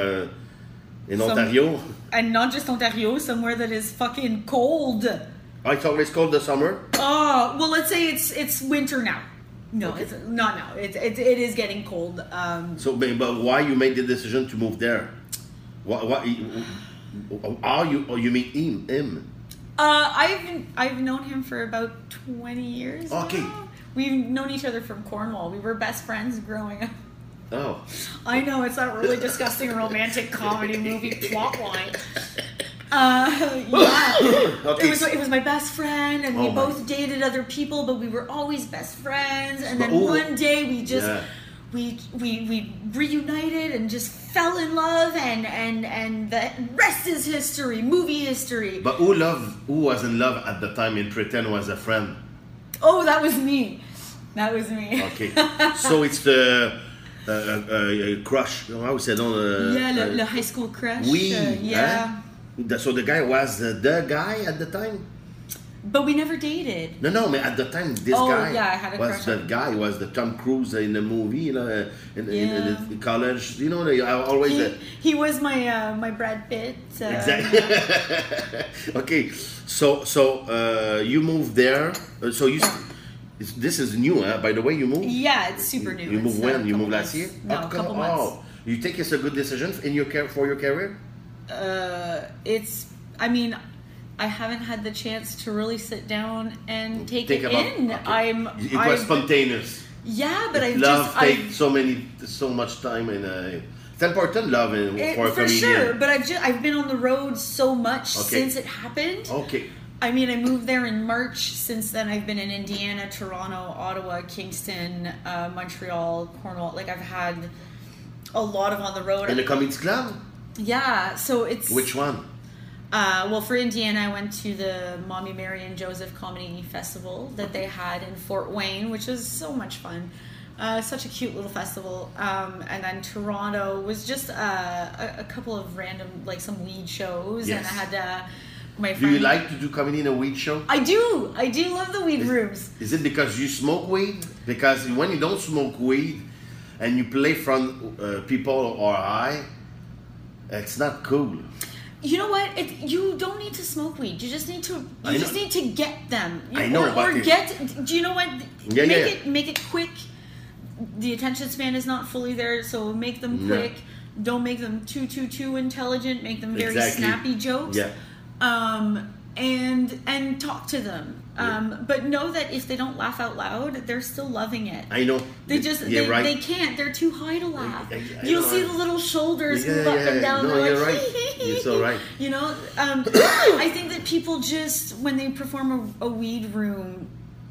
uh, in Some- Ontario. and not just Ontario, somewhere that is fucking cold. Oh, it's always cold the summer. Oh well, let's say it's it's winter now. No, Okay. it's not now. It's it, it is getting cold. Um, So, but but why you made the decision to move there? What? What? How you? Or you meet him? Him? uh, I've I've known him for about twenty years. Okay. now. We've known each other from Cornwall. We were best friends growing up. Oh. I know it's that really disgusting romantic comedy movie plot line. Uh, yeah, Okay. it was it was my best friend, and we Oh my. both dated other people, but we were always best friends. And then Oh. one day we just Yeah. we we we reunited and just fell in love, and and and the rest is history, movie history. But who love? Who was in love at the time and pretend was a friend? Oh, that was me. That was me. Okay. So it's the uh, uh, uh, crush. How would say? No. Uh, Yeah, le, uh, le high school crush. Oui. uh, yeah. Hein? The- So the guy was uh, the guy at the time. But we never dated. No, no, but at the time, this Oh, guy yeah, I had a was crush the on- guy was the Tom Cruise in the movie, you know, uh, in, in, Yeah. in, college. You know, they are always. He, uh, he was my uh, my Brad Pitt. Uh, Exactly. Okay, so so uh, you moved there. Uh, so you, it's- this is new, huh? By the way, you moved. Yeah, it's super new. You It's moved not when? a You couple moved last months. year? No, Oh, a couple months. Oh, you think it's a good decision in your car for your career? Uh, it's. I mean, I haven't had the chance to really sit down and take Think it about. in. okay. I'm. It was I've- spontaneous. Yeah, but I've Love just. takes I've, so many, so much time, and uh, it's important. Love in, it- for a for comedian. sure, but I've just I've been on the road so much Okay. since it happened. Okay. I mean, I moved there in March. Since then, I've been in Indiana, Toronto, Ottawa, Kingston, uh, Montreal, Cornwall. Like, I've had a lot of on the road. In the comedy club? Yeah, so it's Which one? Uh, well, for Indiana, I went to the Mommy Mary and Joseph Comedy Festival that they had in Fort Wayne, which was so much fun. Uh, such a cute little festival. Um, and then Toronto was just uh, a, a couple of random, like some weed shows. Yes. And I had uh, my Do friend. you like to do comedy in a weed show? I do. I do love the weed rooms. Is it because you smoke weed? Because when you don't smoke weed and you play front uh, people or high, it's not cool. You know what? It, you don't need to smoke weed. You just need to. You I just know. need to get them. You, I know, or, but or it- get. Do you know what? Yeah, make yeah. it make it quick. The attention span is not fully there, so make them No. quick. Don't make them too too too intelligent. Make them very Exactly. snappy jokes. Yeah. Um, and and talk to them. Um, but know that if they don't laugh out loud, they're still loving it. I know. They just yeah, they, right. they can't. They're too high to laugh. I- I You'll know, see I- the little shoulders Yeah, move up yeah, and down. no, They're you're like, right. You're so right. You know, um, I think that people just when they perform a, a weed room,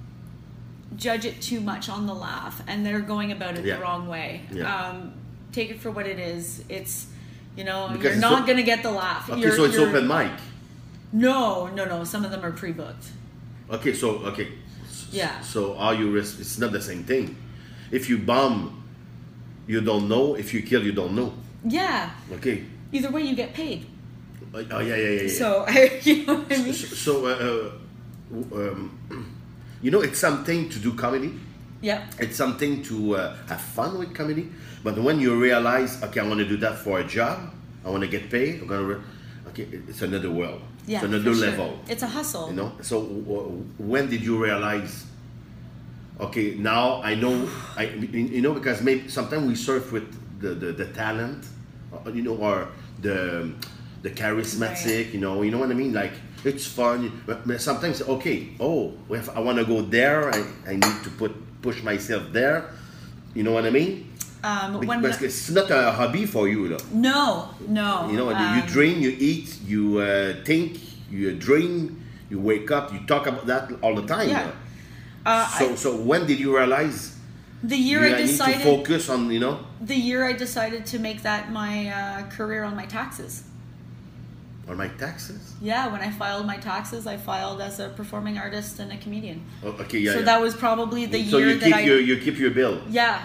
judge it too much on the laugh, and they're going about it Yeah. the wrong way. Yeah. Um, take it for what it is. It's you know Because you're it's not o- gonna get the laugh. Okay, You're- so it's you're- open mic. No, no, no. Some of them are pre-booked. Okay, so okay. S- Yeah. So are you? Res- it's not the same thing. If you bomb, you don't know. If you kill, you don't know. Yeah. Okay. Either way, you get paid. Oh yeah, yeah, yeah. yeah. So you know what I mean. So, so uh, uh, w- um, you know, it's something to do comedy. Yep. It's something to uh, have fun with comedy. But when you realize, okay, I want to do that for a job, I want to get paid. I'm gonna, re- okay, it's another world. Yeah. it's another for sure. level. It's a hustle. You know. So w- when did you realize? Okay, now I know. I you know because maybe sometimes we surf with the, the, the talent, uh, you know, or the the charismatic. Right. You know, you know what I mean. Like it's fun, but, but sometimes okay. Oh, if I want to go there, I, I need to put push myself there. You know what I mean? Um, Be- when Because it's not a hobby for you, though. no, no. You know, um, you dream, you eat, you uh, think, you dream, you wake up, you talk about that all the time. Yeah. you know. Uh, So, I, so when did you realize the year you I need to decided, focus on, you know, the year I decided to make that my uh, career on my taxes. on my taxes? Yeah, when I filed my taxes, I filed as a performing artist and a comedian. Oh, okay, yeah. so yeah. that was probably the so year you that keep I. your you keep your bill. Yeah.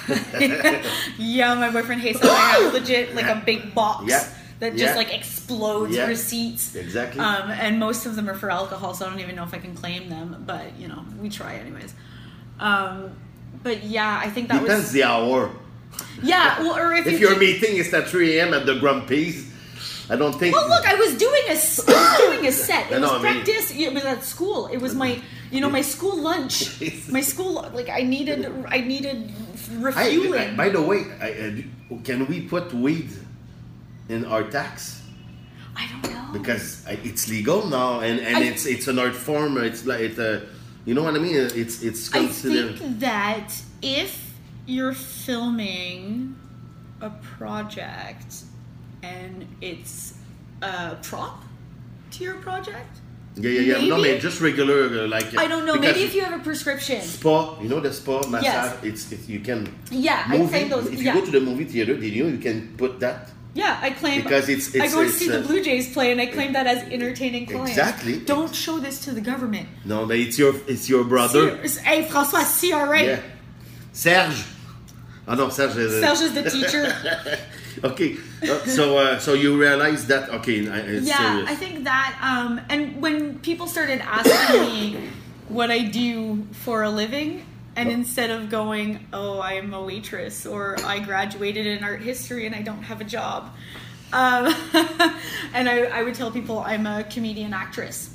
yeah, my boyfriend hates that I have legit like a big box Yeah. that Yeah. just like explodes Yeah. receipts. Exactly. Um, and most of them are for alcohol, so I don't even know if I can claim them, but you know, we try anyways. Um, but yeah, I think that Depends was the hour. yeah. Well, or if, If you your keep- meeting is at three a.m. at the Grumpy's, I don't think. Well, look, I was doing a, I was doing a set. It I was know, I mean- practice. It was at school. It was my, You know, my school lunch, my school like I needed I needed refueling. I, by the way, I, uh, can we put weed in our tax? I don't know because it's legal now, and, and I, it's it's an art form. It's like it, uh, you know what I mean. It's it's considered. I think that if you're filming a project and it's a prop to your project. Yeah, yeah, yeah. Maybe, no, man, just regular, uh, like... I don't know, maybe if you have a prescription. Spa, you know the spa massage, yes. it's, it's, you can... Yeah, movie, I claim those, If yeah. you go to the movie theater, did you, you can put that? Yeah, I claim... Because it's... it's I go to it's, see uh, the Blue Jays play and I claim that as entertaining clients. Exactly. Don't show this to the government. No, but it's your, it's your brother. C- hey, François, C R A. Yeah. Serge. Oh no, Serge is... Serge is the teacher. Okay, uh, so uh, so you realize that, okay, it's yeah, serious. I think that, um, and when people started asking me what I do for a living, and oh. instead of going, oh, I'm a waitress, or I graduated in art history and I don't have a job, um, and I, I would tell people I'm a comedian actress,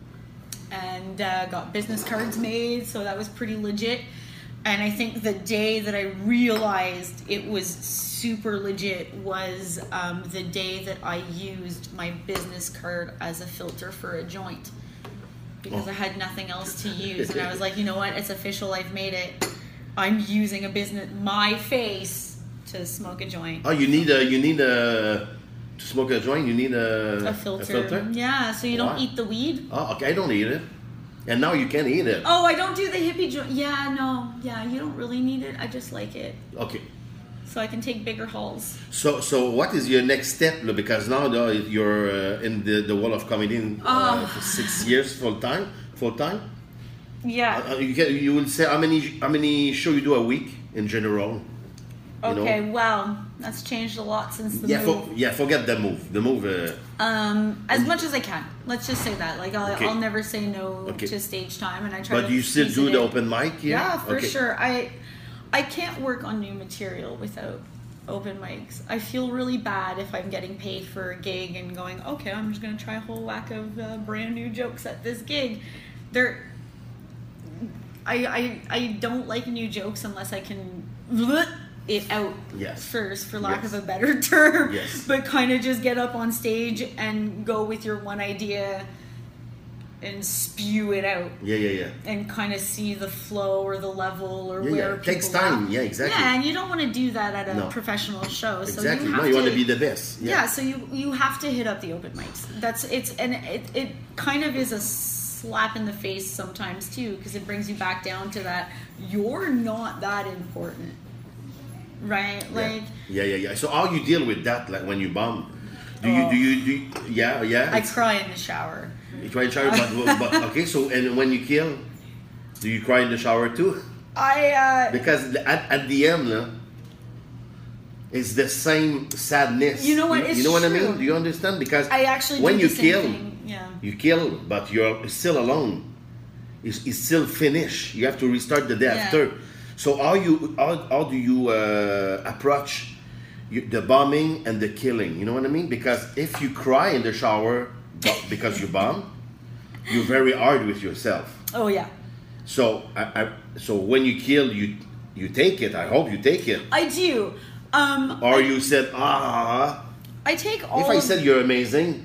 and uh, got business cards made, so that was pretty legit. And I think the day that I realized it was super legit was um, the day that I used my business card as a filter for a joint. Because oh. I had nothing else to use. And I was like, you know what? It's official. I've made it. I'm using a business, my face, to smoke a joint. Oh, you need a, you need a, to smoke a joint, you need a... A filter. A filter? Yeah, so you don't Why? eat the weed. Oh, okay, I don't eat it. And now you can eat it. Oh, I don't do the hippie joint. Yeah, no. Yeah, you don't really need it. I just like it. Okay. So I can take bigger hauls. So, so what is your next step? Because now though, you're uh, in the, the world of comedy uh, Oh. for six years full time. Full time. Yeah. Uh, you can, you will say how many how many show you do a week in general. You Okay, know? well, that's changed a lot since the Yeah, move. for, yeah. Forget the move. The move. Uh, Um, as much as I can. Let's just say that. Like, I'll, Okay. I'll never say no Okay. to stage time, and I try. but to you still squeeze do it the in. open mic here? Yeah, for Okay. sure. I, I can't work on new material without open mics. I feel really bad if I'm getting paid for a gig and going, okay, I'm just gonna try a whole whack of uh, brand new jokes at this gig. They're, I, I, I don't like new jokes unless I can it out Yes. first, for lack Yes. of a better term. Yes. But kind of just get up on stage and go with your one idea and spew it out. Yeah, yeah, yeah. And kind of see the flow or the level or Yeah, where yeah. people Takes time. laugh. Yeah, exactly. Yeah, and you don't want to do that at a No. professional show. So Exactly. you have No, you to, want to be the best. yeah. Yeah. So you you have to hit up the open mics. That's it's and it it kind of is a slap in the face sometimes too, because it brings you back down to that you're not that important, right? Like yeah, yeah, yeah. So how you deal with that? Like when you bomb, do you Oh. do you do? You, yeah, yeah. I it's- cry in the shower. You cry in the shower, but, but okay. So and when you kill, do you cry in the shower too? I uh, Because at, at the end, no, it's the same sadness. You know what? You, It's you know what I true. mean? Do you understand? Because I actually when do you the same kill, thing. Yeah. you kill, but you're still alone. It's, it's still finished. You have to restart the day Yeah. after. So how you how, how do you uh, approach you, the bombing and the killing? You know what I mean? Because if you cry in the shower but because you bomb, you're very hard with yourself. Oh yeah. So I, I so when you kill, you you take it. I hope you take it. I do. Um, Or I, you said, ah. I take all. If I of- said you're amazing,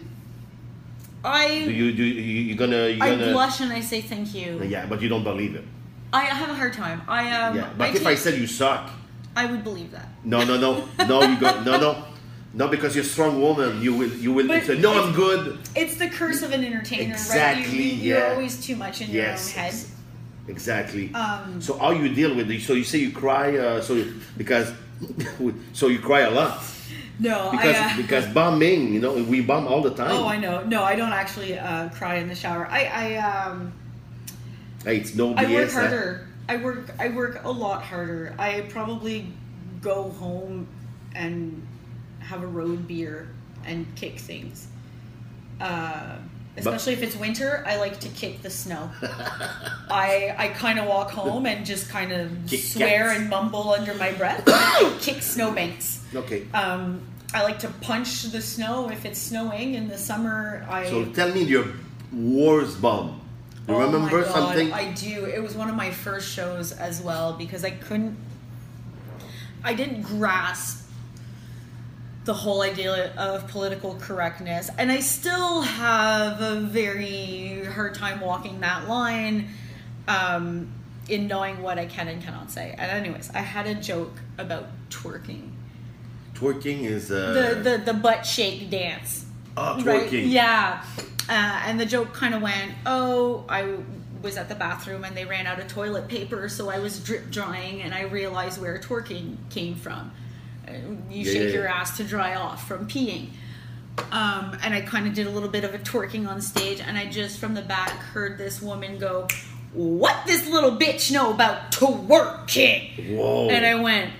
I do you do you you gonna you I gonna blush and I say thank you. yeah, but you don't believe it. I have a hard time. I um. Yeah, but I if I take- said you suck, I would believe that. no, no, no, no, you go, no, no, no, because you're a strong woman. You will you will But say, no, it's- I'm good. It's the curse of an entertainer, right? Exactly, You, you, you're yeah. always too much in Yes, your own head. Exactly. Um, so how you deal with it? So you say you cry, uh, so you, because so you cry a lot No, because I. Uh, because bombing, you know, we bomb all the time. oh, I know. No, I don't actually uh, cry in the shower. I I um. Hey, it's no B S. I work huh? harder. I work. I work a lot harder. I probably go home and have a road beer and kick things. Uh, especially if it's winter, I like to kick the snow. I I kind of walk home and just kind of Kick swear cats. and mumble under my breath. I kick snowbanks. Okay. Um, I like to punch the snow if it's snowing in the summer. I So tell me your worst bomb. You Oh remember my God, something? I do. It was one of my first shows as well because I couldn't, I didn't grasp the whole idea of political correctness. And I still have a very hard time walking that line um, in knowing what I can and cannot say. And anyways, I had a joke about twerking. Twerking is uh, The, the, the butt shake dance. oh, twerking. Right? Yeah. Uh, and the joke kind of went, oh, I was at the bathroom and they ran out of toilet paper, so I was drip drying and I realized where twerking came from. Uh, You Yeah, shake yeah, your yeah. ass to dry off from peeing. Um, and I kind of did a little bit of a twerking on stage, and I just from the back heard this woman go, "What this little bitch know about twerking?" Whoa. And I went,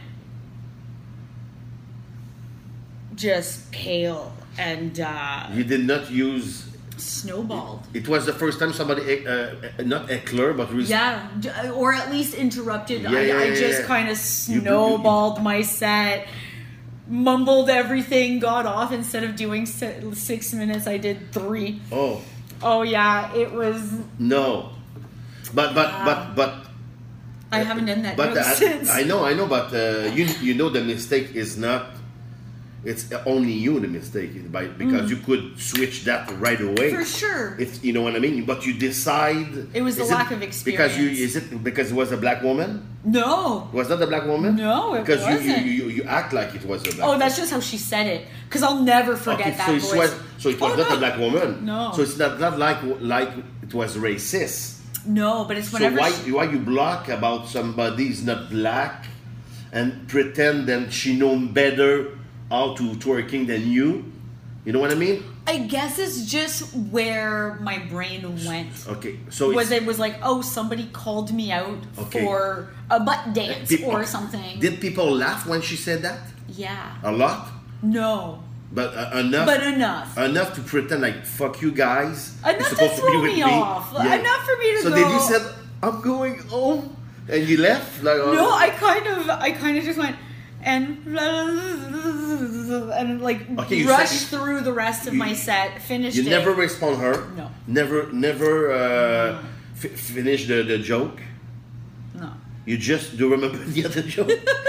just pale and uh, You did not use. snowballed. It was the first time somebody, uh, uh, not eclair, but res- Yeah, d- or at least interrupted. Yeah, I, yeah, I yeah, just yeah. kind of You- you- snowballed my set, mumbled everything, got off. Instead of doing si- six minutes, I did three. Oh Oh yeah, it was. no, but but Wow. but but I haven't done that but joke I, since. I know I know, but uh, you you know the mistake is not. It's only you the mistake by because you could switch that right away. For sure. If you know what I mean, but you decide It was the is lack of because you experience. is it because it was a black woman? No. Was that a black woman? No, it because you, wasn't. you you you act like it was a black. Oh, that's just how she said it. Because I'll never forget okay, that so voice. it was so it was Oh, not no. a black woman. No. So it's not not like like it was racist. No, but it's So whenever why she- why you block about somebody's not black and pretend that she know better how to twerking than you? You know what I mean? I guess it's just where my brain went. Okay, so was it's, it was like, oh, somebody called me out Okay. for a butt dance Did- or something. Did people laugh when she said that? yeah. A lot, No. but uh, enough. But enough. enough to pretend like fuck you guys. Enough You're to supposed throw be with me off. Enough for me to so go- did you said I'm going home and you left like oh, No, I kind of, I kind of just went and and like Okay, you rushed said- through the rest of you- my set, finished you it. never respond her. No. Never never uh, f- finish the, the joke. No. You just do remember the other joke.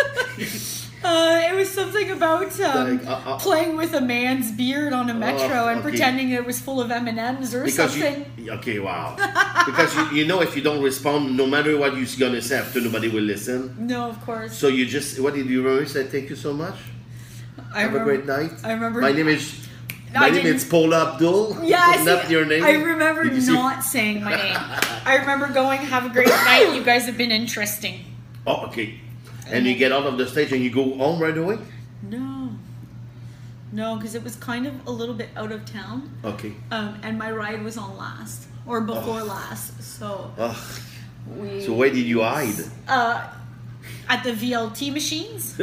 Uh, it was something about um, Like, uh, uh, playing with a man's beard on a metro and okay. pretending it was full of M and M's or Because something. you, okay, wow. Because you, you know if you don't respond, no matter what you're gonna say after, nobody will listen. No, of course. So you just what did you remember? Say thank you so much. I Have remember, a great night. I remember. My name is. I My name didn't- is Paula Abdul. Yeah, I not see, your name. I remember Did you see- not saying my name. I remember going, "Have a great night. You guys have been interesting." Oh, okay. And you get out of the stage and you go home right away. No, no, because it was kind of a little bit out of town, Okay. um, and my ride was on last or before last, so Oh, we. so where did you hide? Uh, at the V L T machines.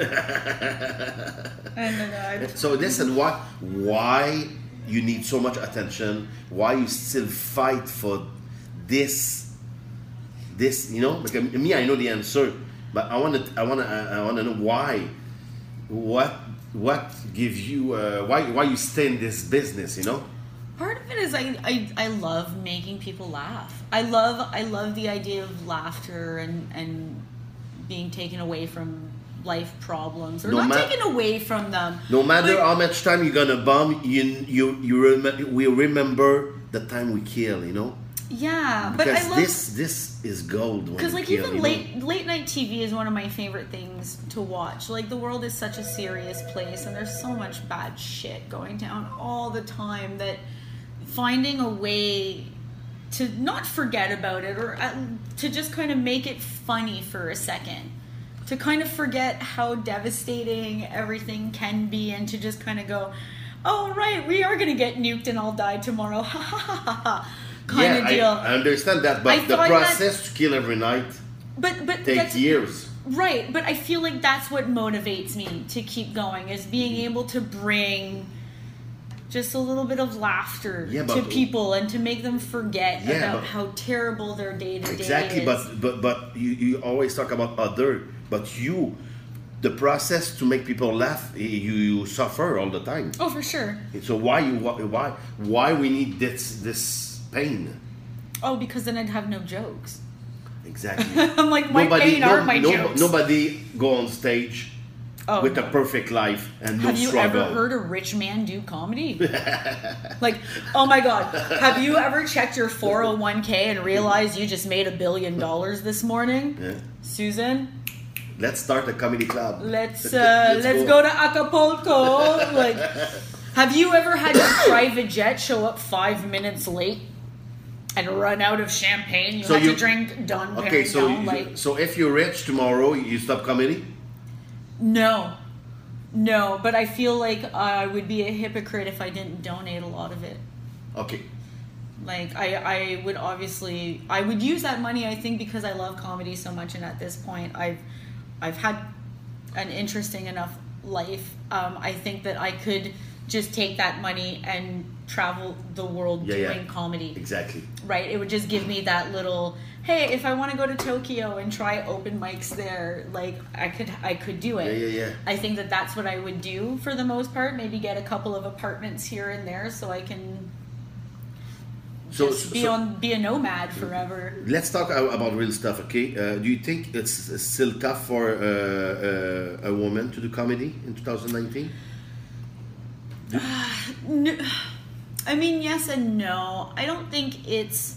And then I. So listen, why why you need so much attention? Why you still fight for this? This, you know, because me, I know the answer, but I want to, I want to, I want to know why. What what gives you uh, why why you stay in this business? You know. Part of it is I, I, I love making people laugh. I love I love the idea of laughter and, and being taken away from life problems, or No not ma- taken away from them. No matter but- how much time you're gonna bomb, you you you rem- we remember the time we kill. You know. Yeah, but Because I love this this is gold. when because you like kill, even you know? late late night T V is one of my favorite things to watch. Like the world is such a serious place, and there's so much bad shit going down all the time that finding a way to not forget about it or at, to just kind of make it funny for a second, to kind of forget how devastating everything can be, and to just kind of go, oh right, we are gonna get nuked and I'll die tomorrow, ha ha ha ha ha, kind yeah, of deal. I, I understand that, I but the thought process to kill every night but but takes that's years. right. But I feel like that's what motivates me to keep going, is being able to bring just a little bit of laughter Yeah, to but- people and to make them forget Yeah, about but- how terrible their day to day is. Exactly, but but but you, you always talk about other, but you, the process to make people laugh, you you suffer all the time. oh, for sure. So why you why why we need this this pain? Oh, because then I'd have no jokes. Exactly. I'm like, my pain are my no, jokes. Nobody go on stage Oh, with no. a perfect life and no Have you struggle. ever heard a rich man do comedy? Like, oh my God. Have you ever checked your four oh one k and realized you just made a billion dollars this morning? Yeah. Susan, Let's start a comedy club. let's uh, let's, go. to Acapulco. Like, have you ever had your private jet show up five minutes late and run out of champagne? You So had you- to drink Don Okay, so Perignon, you- like, so if you're rich tomorrow, you stop comedy. no. No, but I feel like I would be a hypocrite if I didn't donate a lot of it. Okay. Like, I, I would obviously, I would use that money, I think, because I love comedy so much, and at this point, I've, I've had an interesting enough life. Um, I think that I could just take that money and travel the world Yeah, doing yeah. comedy. Exactly. Right? It would just give me that little, hey, if I want to go to Tokyo and try open mics there, like, I could, I could do it. Yeah, yeah, yeah. I think that that's what I would do for the most part. Maybe get a couple of apartments here and there so I can So, just be so on be a nomad forever. let's talk a- about real stuff. Okay. Uh, do you think it's still tough for uh, uh, a woman to do comedy in twenty nineteen? No, I mean, yes and no. I don't think it's.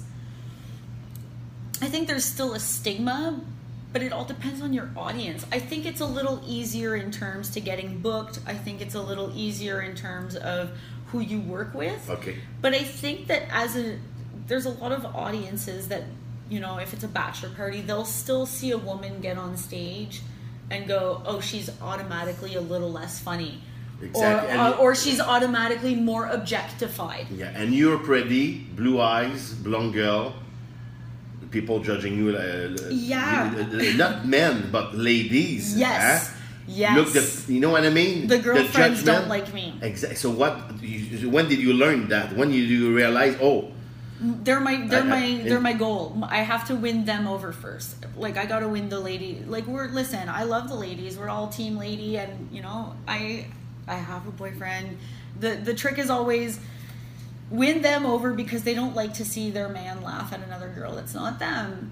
I think there's still a stigma, but it all depends on your audience. I think it's a little easier in terms to getting booked. I think it's a little easier in terms of who you work with. Okay. But I think that as a there's a lot of audiences that, you know, if it's a bachelor party, they'll still see a woman get on stage and go, oh, she's automatically a little less funny. Exactly. Or, And- uh, or she's automatically more objectified. Yeah, and you're pretty, blue eyes, blonde girl. People judging you. Uh, Yeah. uh, uh, not men, but ladies. Yes. huh? Yes. Look, the, you know what I mean? The girlfriends don't judgment. like me. Exactly. So what? You, when did you learn that? When did you realize? Oh, They're my they're I- I- my and- they're my goal. I have to win them over first. Like, I gotta win the lady. Like, we're listen. I love the ladies. We're all team lady, and you know, I I have a boyfriend. The the trick is always win them over because they don't like to see their man laugh at another girl that's not them.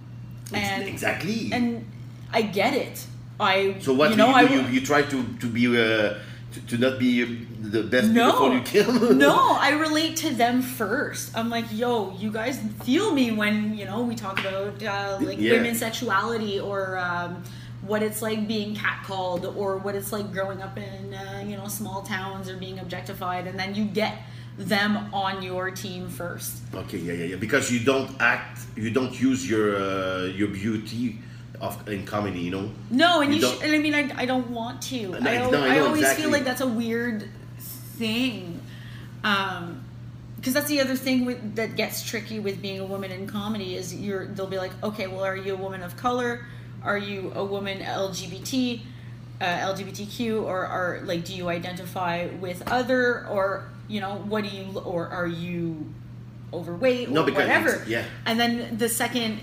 And exactly. and I get it. I so what you do know you I do? You, you try to to be uh, to, to not be the best No. beautiful you can. No, I relate to them first. I'm like, yo, you guys feel me when, you know, we talk about uh, like Yeah. women's sexuality or um, what it's like being catcalled or what it's like growing up in, uh, you know, small towns or being objectified. And then you get them on your team first. Okay, yeah, yeah, yeah. Because you don't act, you don't use your uh, your beauty of in comedy, you know. No, and You you, don't- sh- and I mean, I, I don't want to. No, I, al- no, I I know always exactly. feel like that's a weird thing. Um, because that's the other thing with, that gets tricky with being a woman in comedy is you're they'll be like, okay, well, are you a woman of color? Are you a woman L G B T, uh, L G B T Q, or are like, do you identify with other, or you know, what do you, or are you overweight, or No, because whatever? it's- yeah. And then the second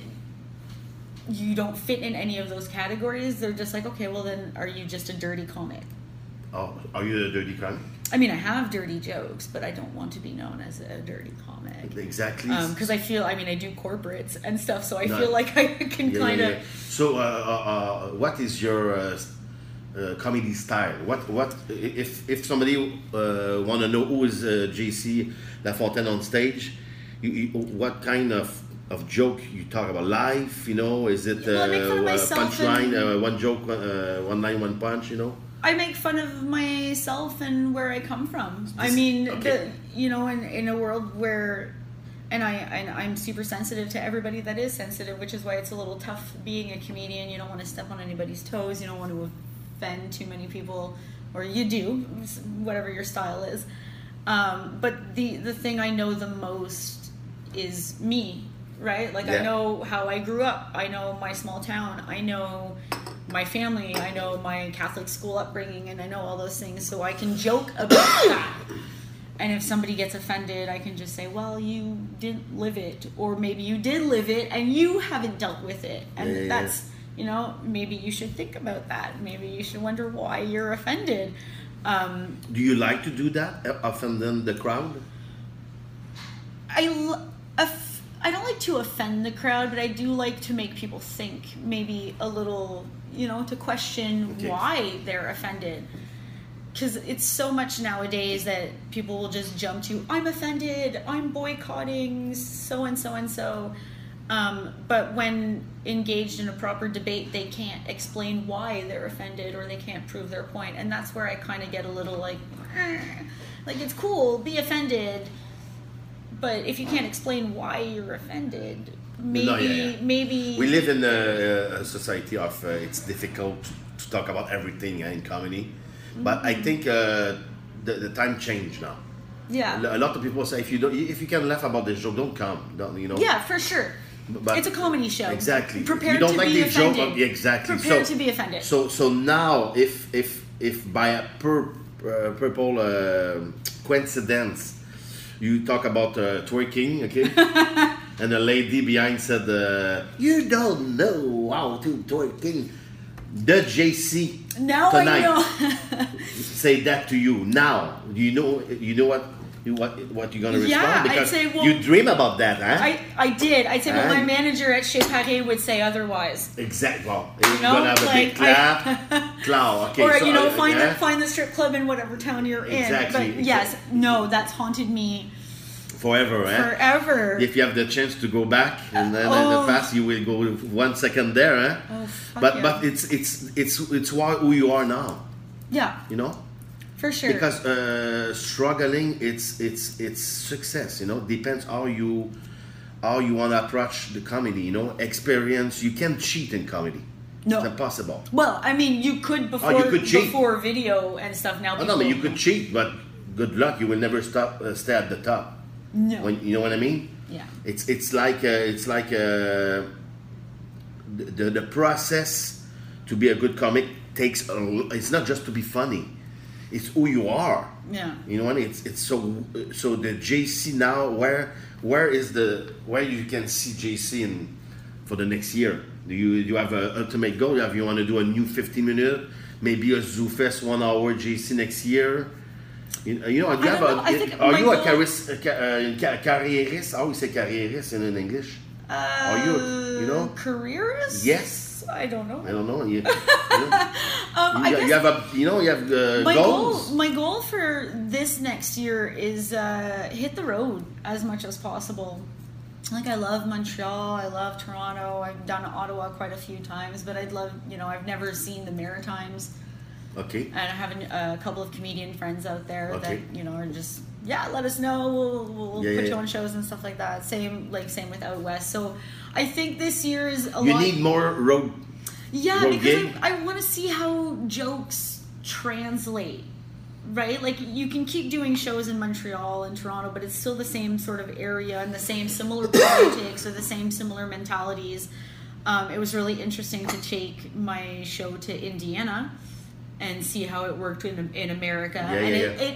you don't fit in any of those categories, they're just like, okay, well then are you just a dirty comic? Oh, are you a dirty comic? I mean, I have dirty jokes, but I don't want to be known as a dirty comic. Exactly. Because I feel, I mean, I do corporates and stuff, so I No. feel like I can Yeah, kind yeah, of. yeah. So, uh, uh, uh, what is your uh, uh, comedy style? What, what if if somebody uh, want to know who is uh, J C Lafontaine on stage? You, you, what kind of of joke you talk about? Life, you know? Is it Well, I make fun of uh, myself punchline, and- uh, one joke, uh, one line, one punch? You know? I make fun of myself and where I come from. I This- mean, okay. the, you know, in, in a world where, and I and I'm super sensitive to everybody that is sensitive, which is why it's a little tough being a comedian. You don't want to step on anybody's toes. You don't want to offend too many people, or you do, whatever your style is. Um, but the the thing I know the most is me, right? Like, Yeah. I know how I grew up. I know my small town. I know my family. I know my Catholic school upbringing, and I know all those things. So I can joke about that. And if somebody gets offended, I can just say, well, you didn't live it. Or maybe you did live it and you haven't dealt with it. And Yeah, yeah, that's, you know, maybe you should think about that. Maybe you should wonder why you're offended. Um, Do you like to do that? uh, Offend them, the crowd? I, l- a f- I don't like to offend the crowd, but I do like to make people think maybe a little, you know, to question Okay. why they're offended. Because it's so much nowadays that people will just jump to, I'm offended, I'm boycotting so and so and so. Um, but when engaged in a proper debate, they can't explain why they're offended or they can't prove their point. And that's where I kind of get a little like, eh. Like, it's cool, be offended. But if you can't explain why you're offended, maybe, No, yeah, yeah. maybe... We live in a, a society of uh, it's difficult to talk about everything uh, in comedy, but Mm-hmm. I think uh, the, the time changed now. Yeah. A lot of people say if you don't, if you can laugh about this joke, don't come. Don't you know? Yeah, for sure. But it's a comedy show. Exactly. Prepare you don't to like be the joke. offended. Of, exactly. Prepare so, to be offended. So so now if if if by a pur, uh, purple uh, coincidence you talk about uh, twerking, okay, and the lady behind said, uh, "You don't know how to twerking," the J C now tonight I know. say that to you. Now you know you know what. You, what what you're gonna respond? Yeah, I'd because say, well, you dream about that, huh? I, I did. I'd say, but Huh? my manager at Chez Paris would say otherwise. Exactly. Well, you're know, gonna have a like, big clap, clap. Okay, or, so, you know, uh, find yeah. the, find the strip club in whatever town you're in. Exactly. But yes, no, that's haunted me forever, eh? forever. If you have the chance to go back and then in Oh. the past, you will go one second there, eh? Oh, fuck but yeah. but it's it's it's it's why who you are now, Yeah, you know. for sure. Because uh, struggling, it's it's it's success. You know, depends how you how you want to approach the comedy. You know, experience. You can't cheat in comedy. No. It's impossible. Well, I mean, you could before Oh, you could cheat. before video and stuff. Now, Oh, people, no, but you could cheat, but good luck. You will never stop uh, stay at the top. No. When, you know what I mean? Yeah. It's it's like uh, it's like uh, the, the the process to be a good comic takes. A, l- it's not just to be funny. It's who you are. Yeah. You know what? It's it's so so the J C now. Where where is the where you can see J C in for the next year? Do you you have an ultimate goal? You have you want to do a new fifty minute, maybe a ZooFest one hour J C next year? You, you know, do you I have don't a, know. I think are my you a, goal- charis, a, ca- uh, ca- carrierist? How you say carrierist in, in English? Uh, Are you- you know? careerist? Yes. I don't know. I don't know. You, you, know, Um, I you, guess you have a you know you have uh, my goals. goal, my goal for this next year is uh, hit the road as much as possible. Like, I love Montreal, I love Toronto. I've done Ottawa quite a few times, but I'd love, you know, I've never seen the Maritimes, Okay. and I have an- a couple of comedian friends out there Okay. that, you know, are just, yeah, let us know. We'll, we'll Yeah, put yeah, you yeah. on shows and stuff like that. Same, like same with Out West. So I think this year is a You lot. need more road. Yeah, road because gig. I, I want to see how jokes translate, right? Like, you can keep doing shows in Montreal and Toronto, but it's still the same sort of area and the same similar politics or the same similar mentalities. Um, it was really interesting to take my show to Indiana and see how it worked in in America, Yeah, and yeah, it. yeah. it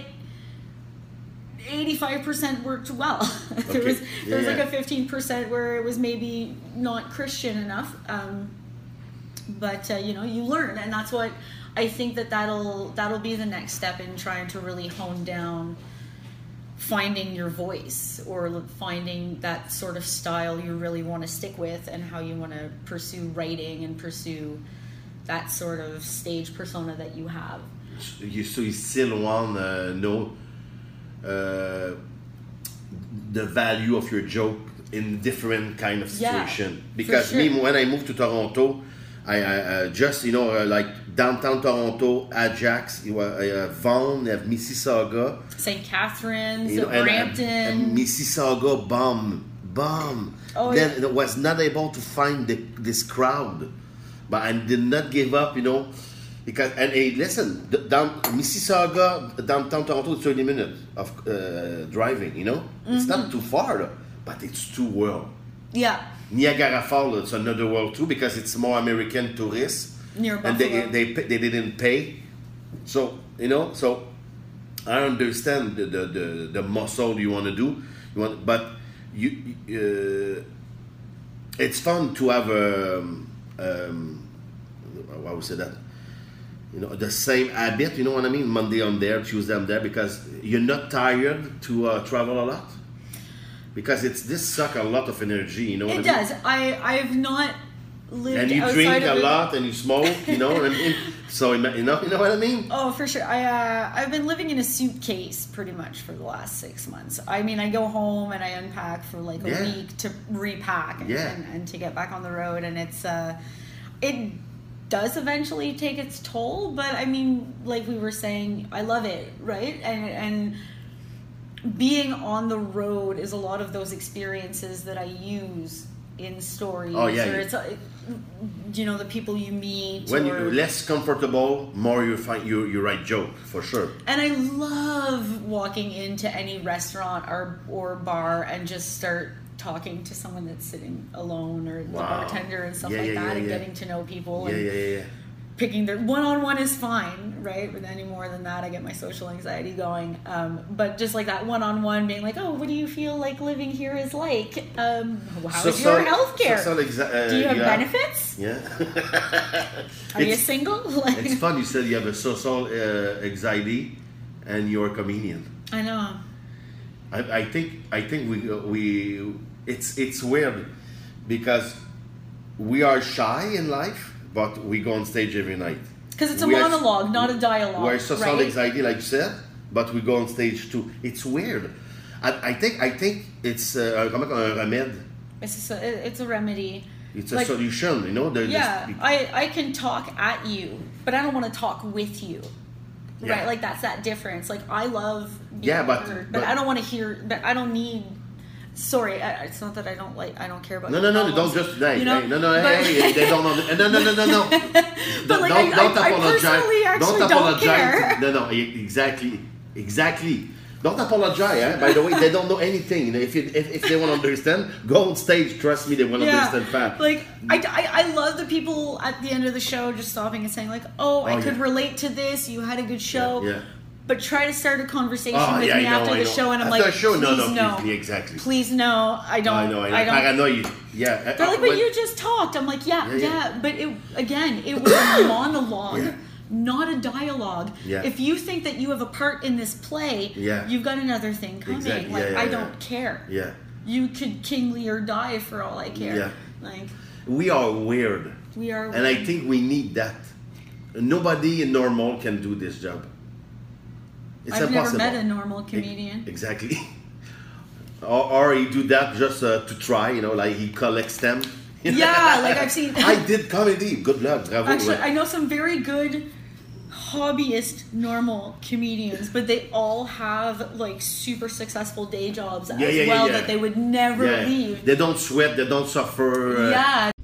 eighty-five percent worked well. there Okay. was there was Yeah, like yeah. a fifteen percent where it was maybe not Christian enough. Um, but uh, you know, you learn, and that's what I think that that'll that'll be the next step in trying to really hone down finding your voice, or finding that sort of style you really want to stick with, and how you want to pursue writing and pursue that sort of stage persona that you have. You so you still want to know uh, the value of your joke in different kind of Yeah, situation. for Because sure. me, when I moved to Toronto, I, I uh, just you know uh, like downtown Toronto, Ajax, you have uh, Vaughan, you have Mississauga, Saint Catharines, you know, and, Brampton. and, and Mississauga, bomb, bomb. Oh, then yeah. I was not able to find the, this crowd, but I did not give up, you know, because and hey, listen, the, down Mississauga, downtown Toronto, is thirty minutes of uh, driving, you know, it's Mm-hmm. not too far, though, but it's too world. Yeah, Niagara Falls, it's another world too because it's more American tourists. near And Buffalo. they, they they didn't pay, so you know. So I understand the the, the, the muscle you want to do, you want, but you uh, it's fun to have um, um, how would I say that, you know, the same habit. You know what I mean? Monday I'm there, Tuesday I'm there, because you're not tired to uh, travel a lot. because it's this suck a lot of energy. You know what It I mean? does. I I've not lived And you outside drink of a it. lot and you smoke. You know what I mean? So you know, you know what I mean? Oh, for sure. I uh, I've been living in a suitcase pretty much for the last six months. I mean, I go home and I unpack for like a Yeah. week to repack and, Yeah. and, and to get back on the road, and it's uh, it does eventually take its toll. But I mean, like we were saying, I love it, right? And and being on the road is a lot of those experiences that I use in stories. Oh, yeah, or yeah. it's uh, you know, the people you meet. When or, you're less comfortable, more you find you you write joke for sure. And I love walking into any restaurant or or bar and just start talking to someone that's sitting alone, or the Wow. bartender and stuff Yeah, like yeah, that, yeah, and yeah. getting to know people Yeah, and yeah, yeah, yeah. picking their one-on-one is fine, right? But any more than that, I get my social anxiety going. Um, but just like that one-on-one, being like, oh, what do you feel like living here is like? Um, how is So- your so- health care? so- so exa- uh, do you have yeah. benefits? Yeah. Are you It's- single? Like, It's fun. You said you have a social uh, anxiety, and you're a comedian. I know. I, I think I think we we it's it's weird because we are shy in life, but we go on stage every night. Because it's a We are- monologue, not a dialogue. We're social right? anxiety, like you said, but we go on stage too. It's weird. I, I think I think it's uh, comment un remède. It's a, so- it- it's a remedy. It's a Like, solution. You know. There's Yeah, this- I, I can talk at you, but I don't want to talk with you. Yeah. Right? Like, that's that difference. Like, I love being Yeah, but- heard, but, but- I don't want to hear, but I don't need, sorry, I, it's not that I don't like, I don't care about No, your no, no, problems, don't just hey, you know? hey, no, no, But- hey, hey, they don't know. No, no, no, no, no. But, like, I- I- I personally actually don't care. No, no, e- exactly, exactly. Don't apologize. Eh? By the way, they don't know anything. You know, if, it, if if they want to understand, go on stage. Trust me, they want to Yeah, understand fast. like I, I, I love the people at the end of the show just stopping and saying like, oh, I Oh, could yeah. relate to this. You had a good show. Yeah, yeah. But try to start a conversation Oh, with yeah, me I know, after I the know. show, and I'm After like, a show, no, please no, no, please, exactly. please no, I don't, I know, I know. I don't. Paranoid. Yeah. They're like, but When- you just talked. I'm like, yeah, Yeah, yeah, yeah. but it again, it was a monologue, Yeah. not a dialogue. Yeah. If you think that you have a part in this play, Yeah. you've got another thing coming. Exactly. Like, Yeah, yeah, I yeah. don't care. Yeah. You could kingly or die for all I care. Yeah. Like, We are weird, we are. and I think we need that. Nobody normal can do this job. It's I've impossible. never met a normal comedian. Exactly. or, or he do that just uh, to try, you know, like he collects them. Yeah, like I've seen. I did comedy. Good luck. Bravo. Actually, I know some very good hobbyist normal comedians, but they all have like super successful day jobs as Yeah, yeah, yeah, well yeah. that they would never yeah. leave. They don't sweat. They don't suffer. Uh, Yeah.